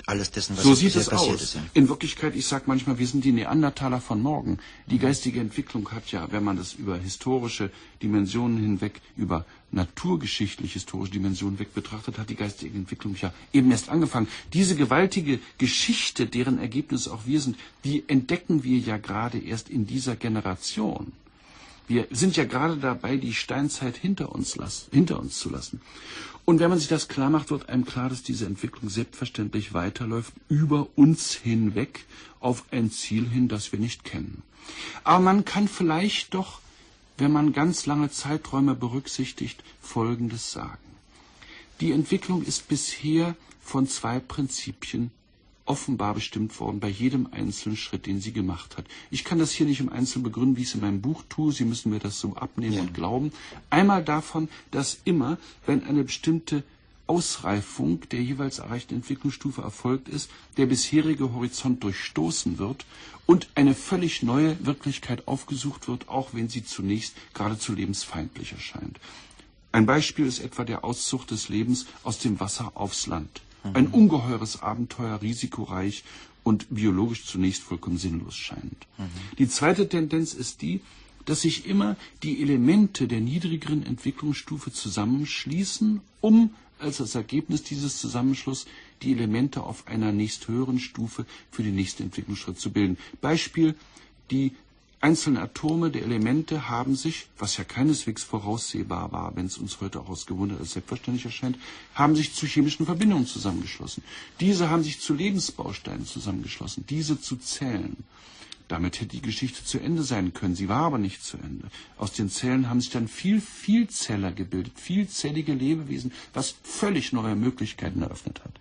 alles dessen, was so sieht es passiert aus. ist. Ja. In Wirklichkeit, ich sage manchmal, wir sind die Neandertaler von morgen. Die geistige Entwicklung hat ja, wenn man das über historische Dimensionen hinweg, über naturgeschichtlich historische Dimensionen weg betrachtet, hat die geistige Entwicklung ja eben erst angefangen. Diese gewaltige Geschichte, deren Ergebnis auch wir sind, die entdecken wir ja gerade erst in dieser Generation. Wir sind ja gerade dabei, die Steinzeit hinter uns, las- hinter uns zu lassen. Und wenn man sich das klar macht, wird einem klar, dass diese Entwicklung selbstverständlich weiterläuft, über uns hinweg, auf ein Ziel hin, das wir nicht kennen. Aber man kann vielleicht doch, wenn man ganz lange Zeiträume berücksichtigt, Folgendes sagen. Die Entwicklung ist bisher von zwei Prinzipien offenbar bestimmt worden, bei jedem einzelnen Schritt, den sie gemacht hat. Ich kann das hier nicht im Einzelnen begründen, wie ich es in meinem Buch tue. Sie müssen mir das so abnehmen ja. und glauben. Einmal davon, dass immer, wenn eine bestimmte Ausreifung der jeweils erreichten Entwicklungsstufe erfolgt ist, der bisherige Horizont durchstoßen wird und eine völlig neue Wirklichkeit aufgesucht wird, auch wenn sie zunächst geradezu lebensfeindlich erscheint. Ein Beispiel ist etwa der Auszug des Lebens aus dem Wasser aufs Land. Ein ungeheures Abenteuer, risikoreich und biologisch zunächst vollkommen sinnlos scheint. Mhm. Die zweite Tendenz ist die, dass sich immer die Elemente der niedrigeren Entwicklungsstufe zusammenschließen, um als das Ergebnis dieses Zusammenschlusses die Elemente auf einer nächsthöheren Stufe für den nächsten Entwicklungsschritt zu bilden. Beispiel, die einzelnen Atome der Elemente haben sich, was ja keineswegs voraussehbar war, wenn es uns heute auch aus Gewundert als selbstverständlich erscheint, haben sich zu chemischen Verbindungen zusammengeschlossen. Diese haben sich zu Lebensbausteinen zusammengeschlossen, diese zu Zellen. Damit hätte die Geschichte zu Ende sein können, sie war aber nicht zu Ende. Aus den Zellen haben sich dann viel Vielzeller gebildet, vielzellige Lebewesen, was völlig neue Möglichkeiten eröffnet hat.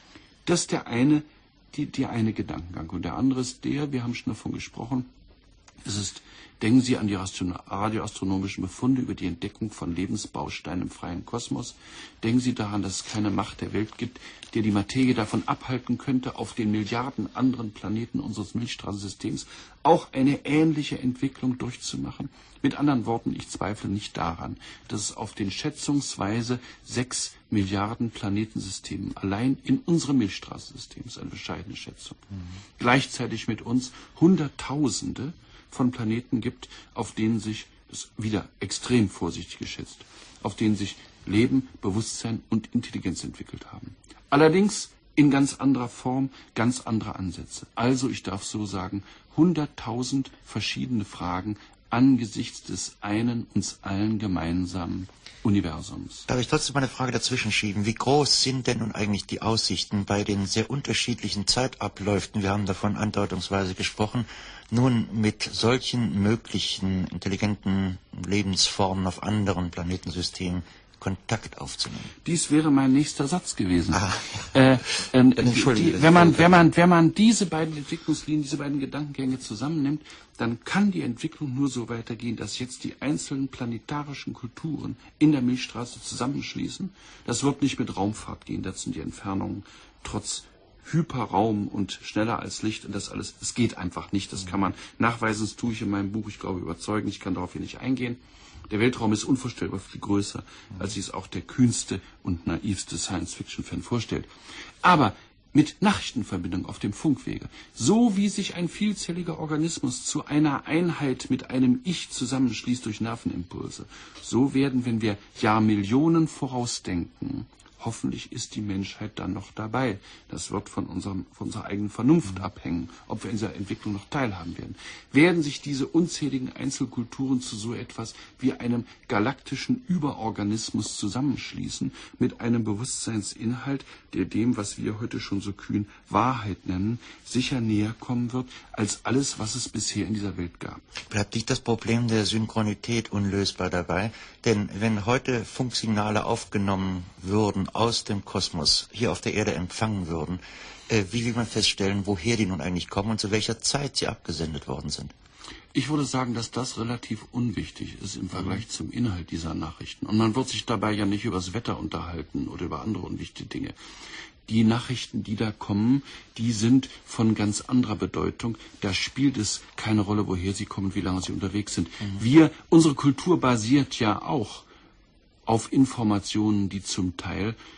Das ist der eine, die, der eine Gedankengang. Und der andere ist der, wir haben schon davon gesprochen, es ist, denken Sie an die radioastronomischen Befunde über die Entdeckung von Lebensbausteinen im freien Kosmos. Denken Sie daran, dass es keine Macht der Welt gibt, die die Materie davon abhalten könnte, auf den Milliarden anderen Planeten unseres Milchstraßensystems auch eine ähnliche Entwicklung durchzumachen. Mit anderen Worten, ich zweifle nicht daran, dass es auf den schätzungsweise sechs Milliarden Planetensystemen allein in unserem Milchstraßensystem ist eine bescheidene Schätzung. Mhm. Gleichzeitig mit uns Hunderttausende von Planeten gibt, auf denen sich, das ist wieder extrem vorsichtig geschätzt, auf denen sich Leben, Bewusstsein und Intelligenz entwickelt haben. Allerdings in ganz anderer Form, ganz andere Ansätze. Also, ich darf so sagen, hunderttausend verschiedene Fragen angesichts des einen uns allen gemeinsamen Universums. Darf ich trotzdem eine Frage dazwischen schieben? Wie groß sind denn nun eigentlich die Aussichten bei den sehr unterschiedlichen Zeitabläufen, wir haben davon andeutungsweise gesprochen, nun mit solchen möglichen intelligenten Lebensformen auf anderen Planetensystemen Kontakt aufzunehmen? Dies wäre mein nächster Satz gewesen. Ah, ja. äh, ähm, Entschuldige, die, wenn man, wenn man, wenn man diese beiden Entwicklungslinien, diese beiden Gedankengänge zusammennimmt, dann kann die Entwicklung nur so weitergehen, dass jetzt die einzelnen planetarischen Kulturen in der Milchstraße zusammenschließen. Das wird nicht mit Raumfahrt gehen, das sind die Entfernungen trotz Hyperraum und schneller als Licht und das alles, es geht einfach nicht. Das kann man nachweisen, das tue ich in meinem Buch, ich glaube überzeugen, ich kann darauf hier nicht eingehen. Der Weltraum ist unvorstellbar viel größer, als sich es auch der kühnste und naivste Science-Fiction-Fan vorstellt. Aber mit Nachrichtenverbindung auf dem Funkwege, so wie sich ein vielzelliger Organismus zu einer Einheit mit einem Ich zusammenschließt durch Nervenimpulse, so werden, wenn wir Jahrmillionen vorausdenken, hoffentlich ist die Menschheit dann noch dabei. Das wird von, unserem, von unserer eigenen Vernunft abhängen, ob wir in dieser Entwicklung noch teilhaben werden. Werden sich diese unzähligen Einzelkulturen zu so etwas wie einem galaktischen Überorganismus zusammenschließen, mit einem Bewusstseinsinhalt, der dem, was wir heute schon so kühn Wahrheit nennen, sicher näher kommen wird, als alles, was es bisher in dieser Welt gab. Bleibt nicht das Problem der Synchronität unlösbar dabei? Denn wenn heute Funksignale aufgenommen würden aus dem Kosmos, hier auf der Erde empfangen würden, äh, wie will man feststellen, woher die nun eigentlich kommen und zu welcher Zeit sie abgesendet worden sind? Ich würde sagen, dass das relativ unwichtig ist im Vergleich zum Inhalt dieser Nachrichten. Und man wird sich dabei ja nicht über das Wetter unterhalten oder über andere unwichtige Dinge. Die Nachrichten, die da kommen, die sind von ganz anderer Bedeutung. Da spielt es keine Rolle, woher sie kommen, wie lange sie unterwegs sind. Mhm. Wir, unsere Kultur basiert ja auch auf Informationen, die zum Teil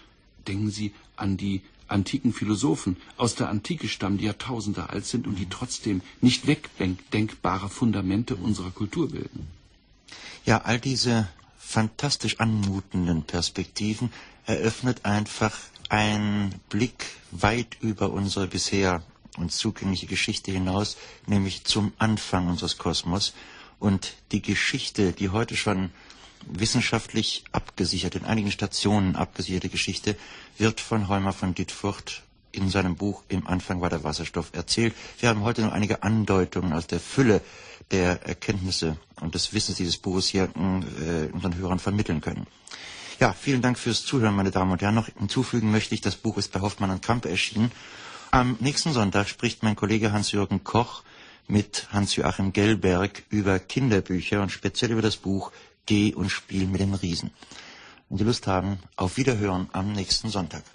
Denken Sie an die antiken Philosophen aus der Antike stammen, die Jahrtausende alt sind und die trotzdem nicht wegdenkbare Fundamente unserer Kultur bilden. Ja, all diese fantastisch anmutenden Perspektiven eröffnet einfach einen Blick weit über unsere bisher uns zugängliche Geschichte hinaus, nämlich zum Anfang unseres Kosmos. Und die Geschichte, die heute schon wissenschaftlich abgesichert, in einigen Stationen abgesicherte Geschichte, wird von Heumer von Dittfurt in seinem Buch Im Anfang war der Wasserstoff erzählt. Wir haben heute nur einige Andeutungen aus der Fülle der Erkenntnisse und des Wissens dieses Buches hier äh, unseren Hörern vermitteln können. Ja, vielen Dank fürs Zuhören, meine Damen und Herren. Noch hinzufügen möchte ich, das Buch ist bei Hoffmann und Kampe erschienen. Am nächsten Sonntag spricht mein Kollege Hans-Jürgen Koch mit Hans-Joachim Gellberg über Kinderbücher und speziell über das Buch Geh und spiel mit den Riesen. Wenn Sie Lust haben, auf Wiederhören am nächsten Sonntag.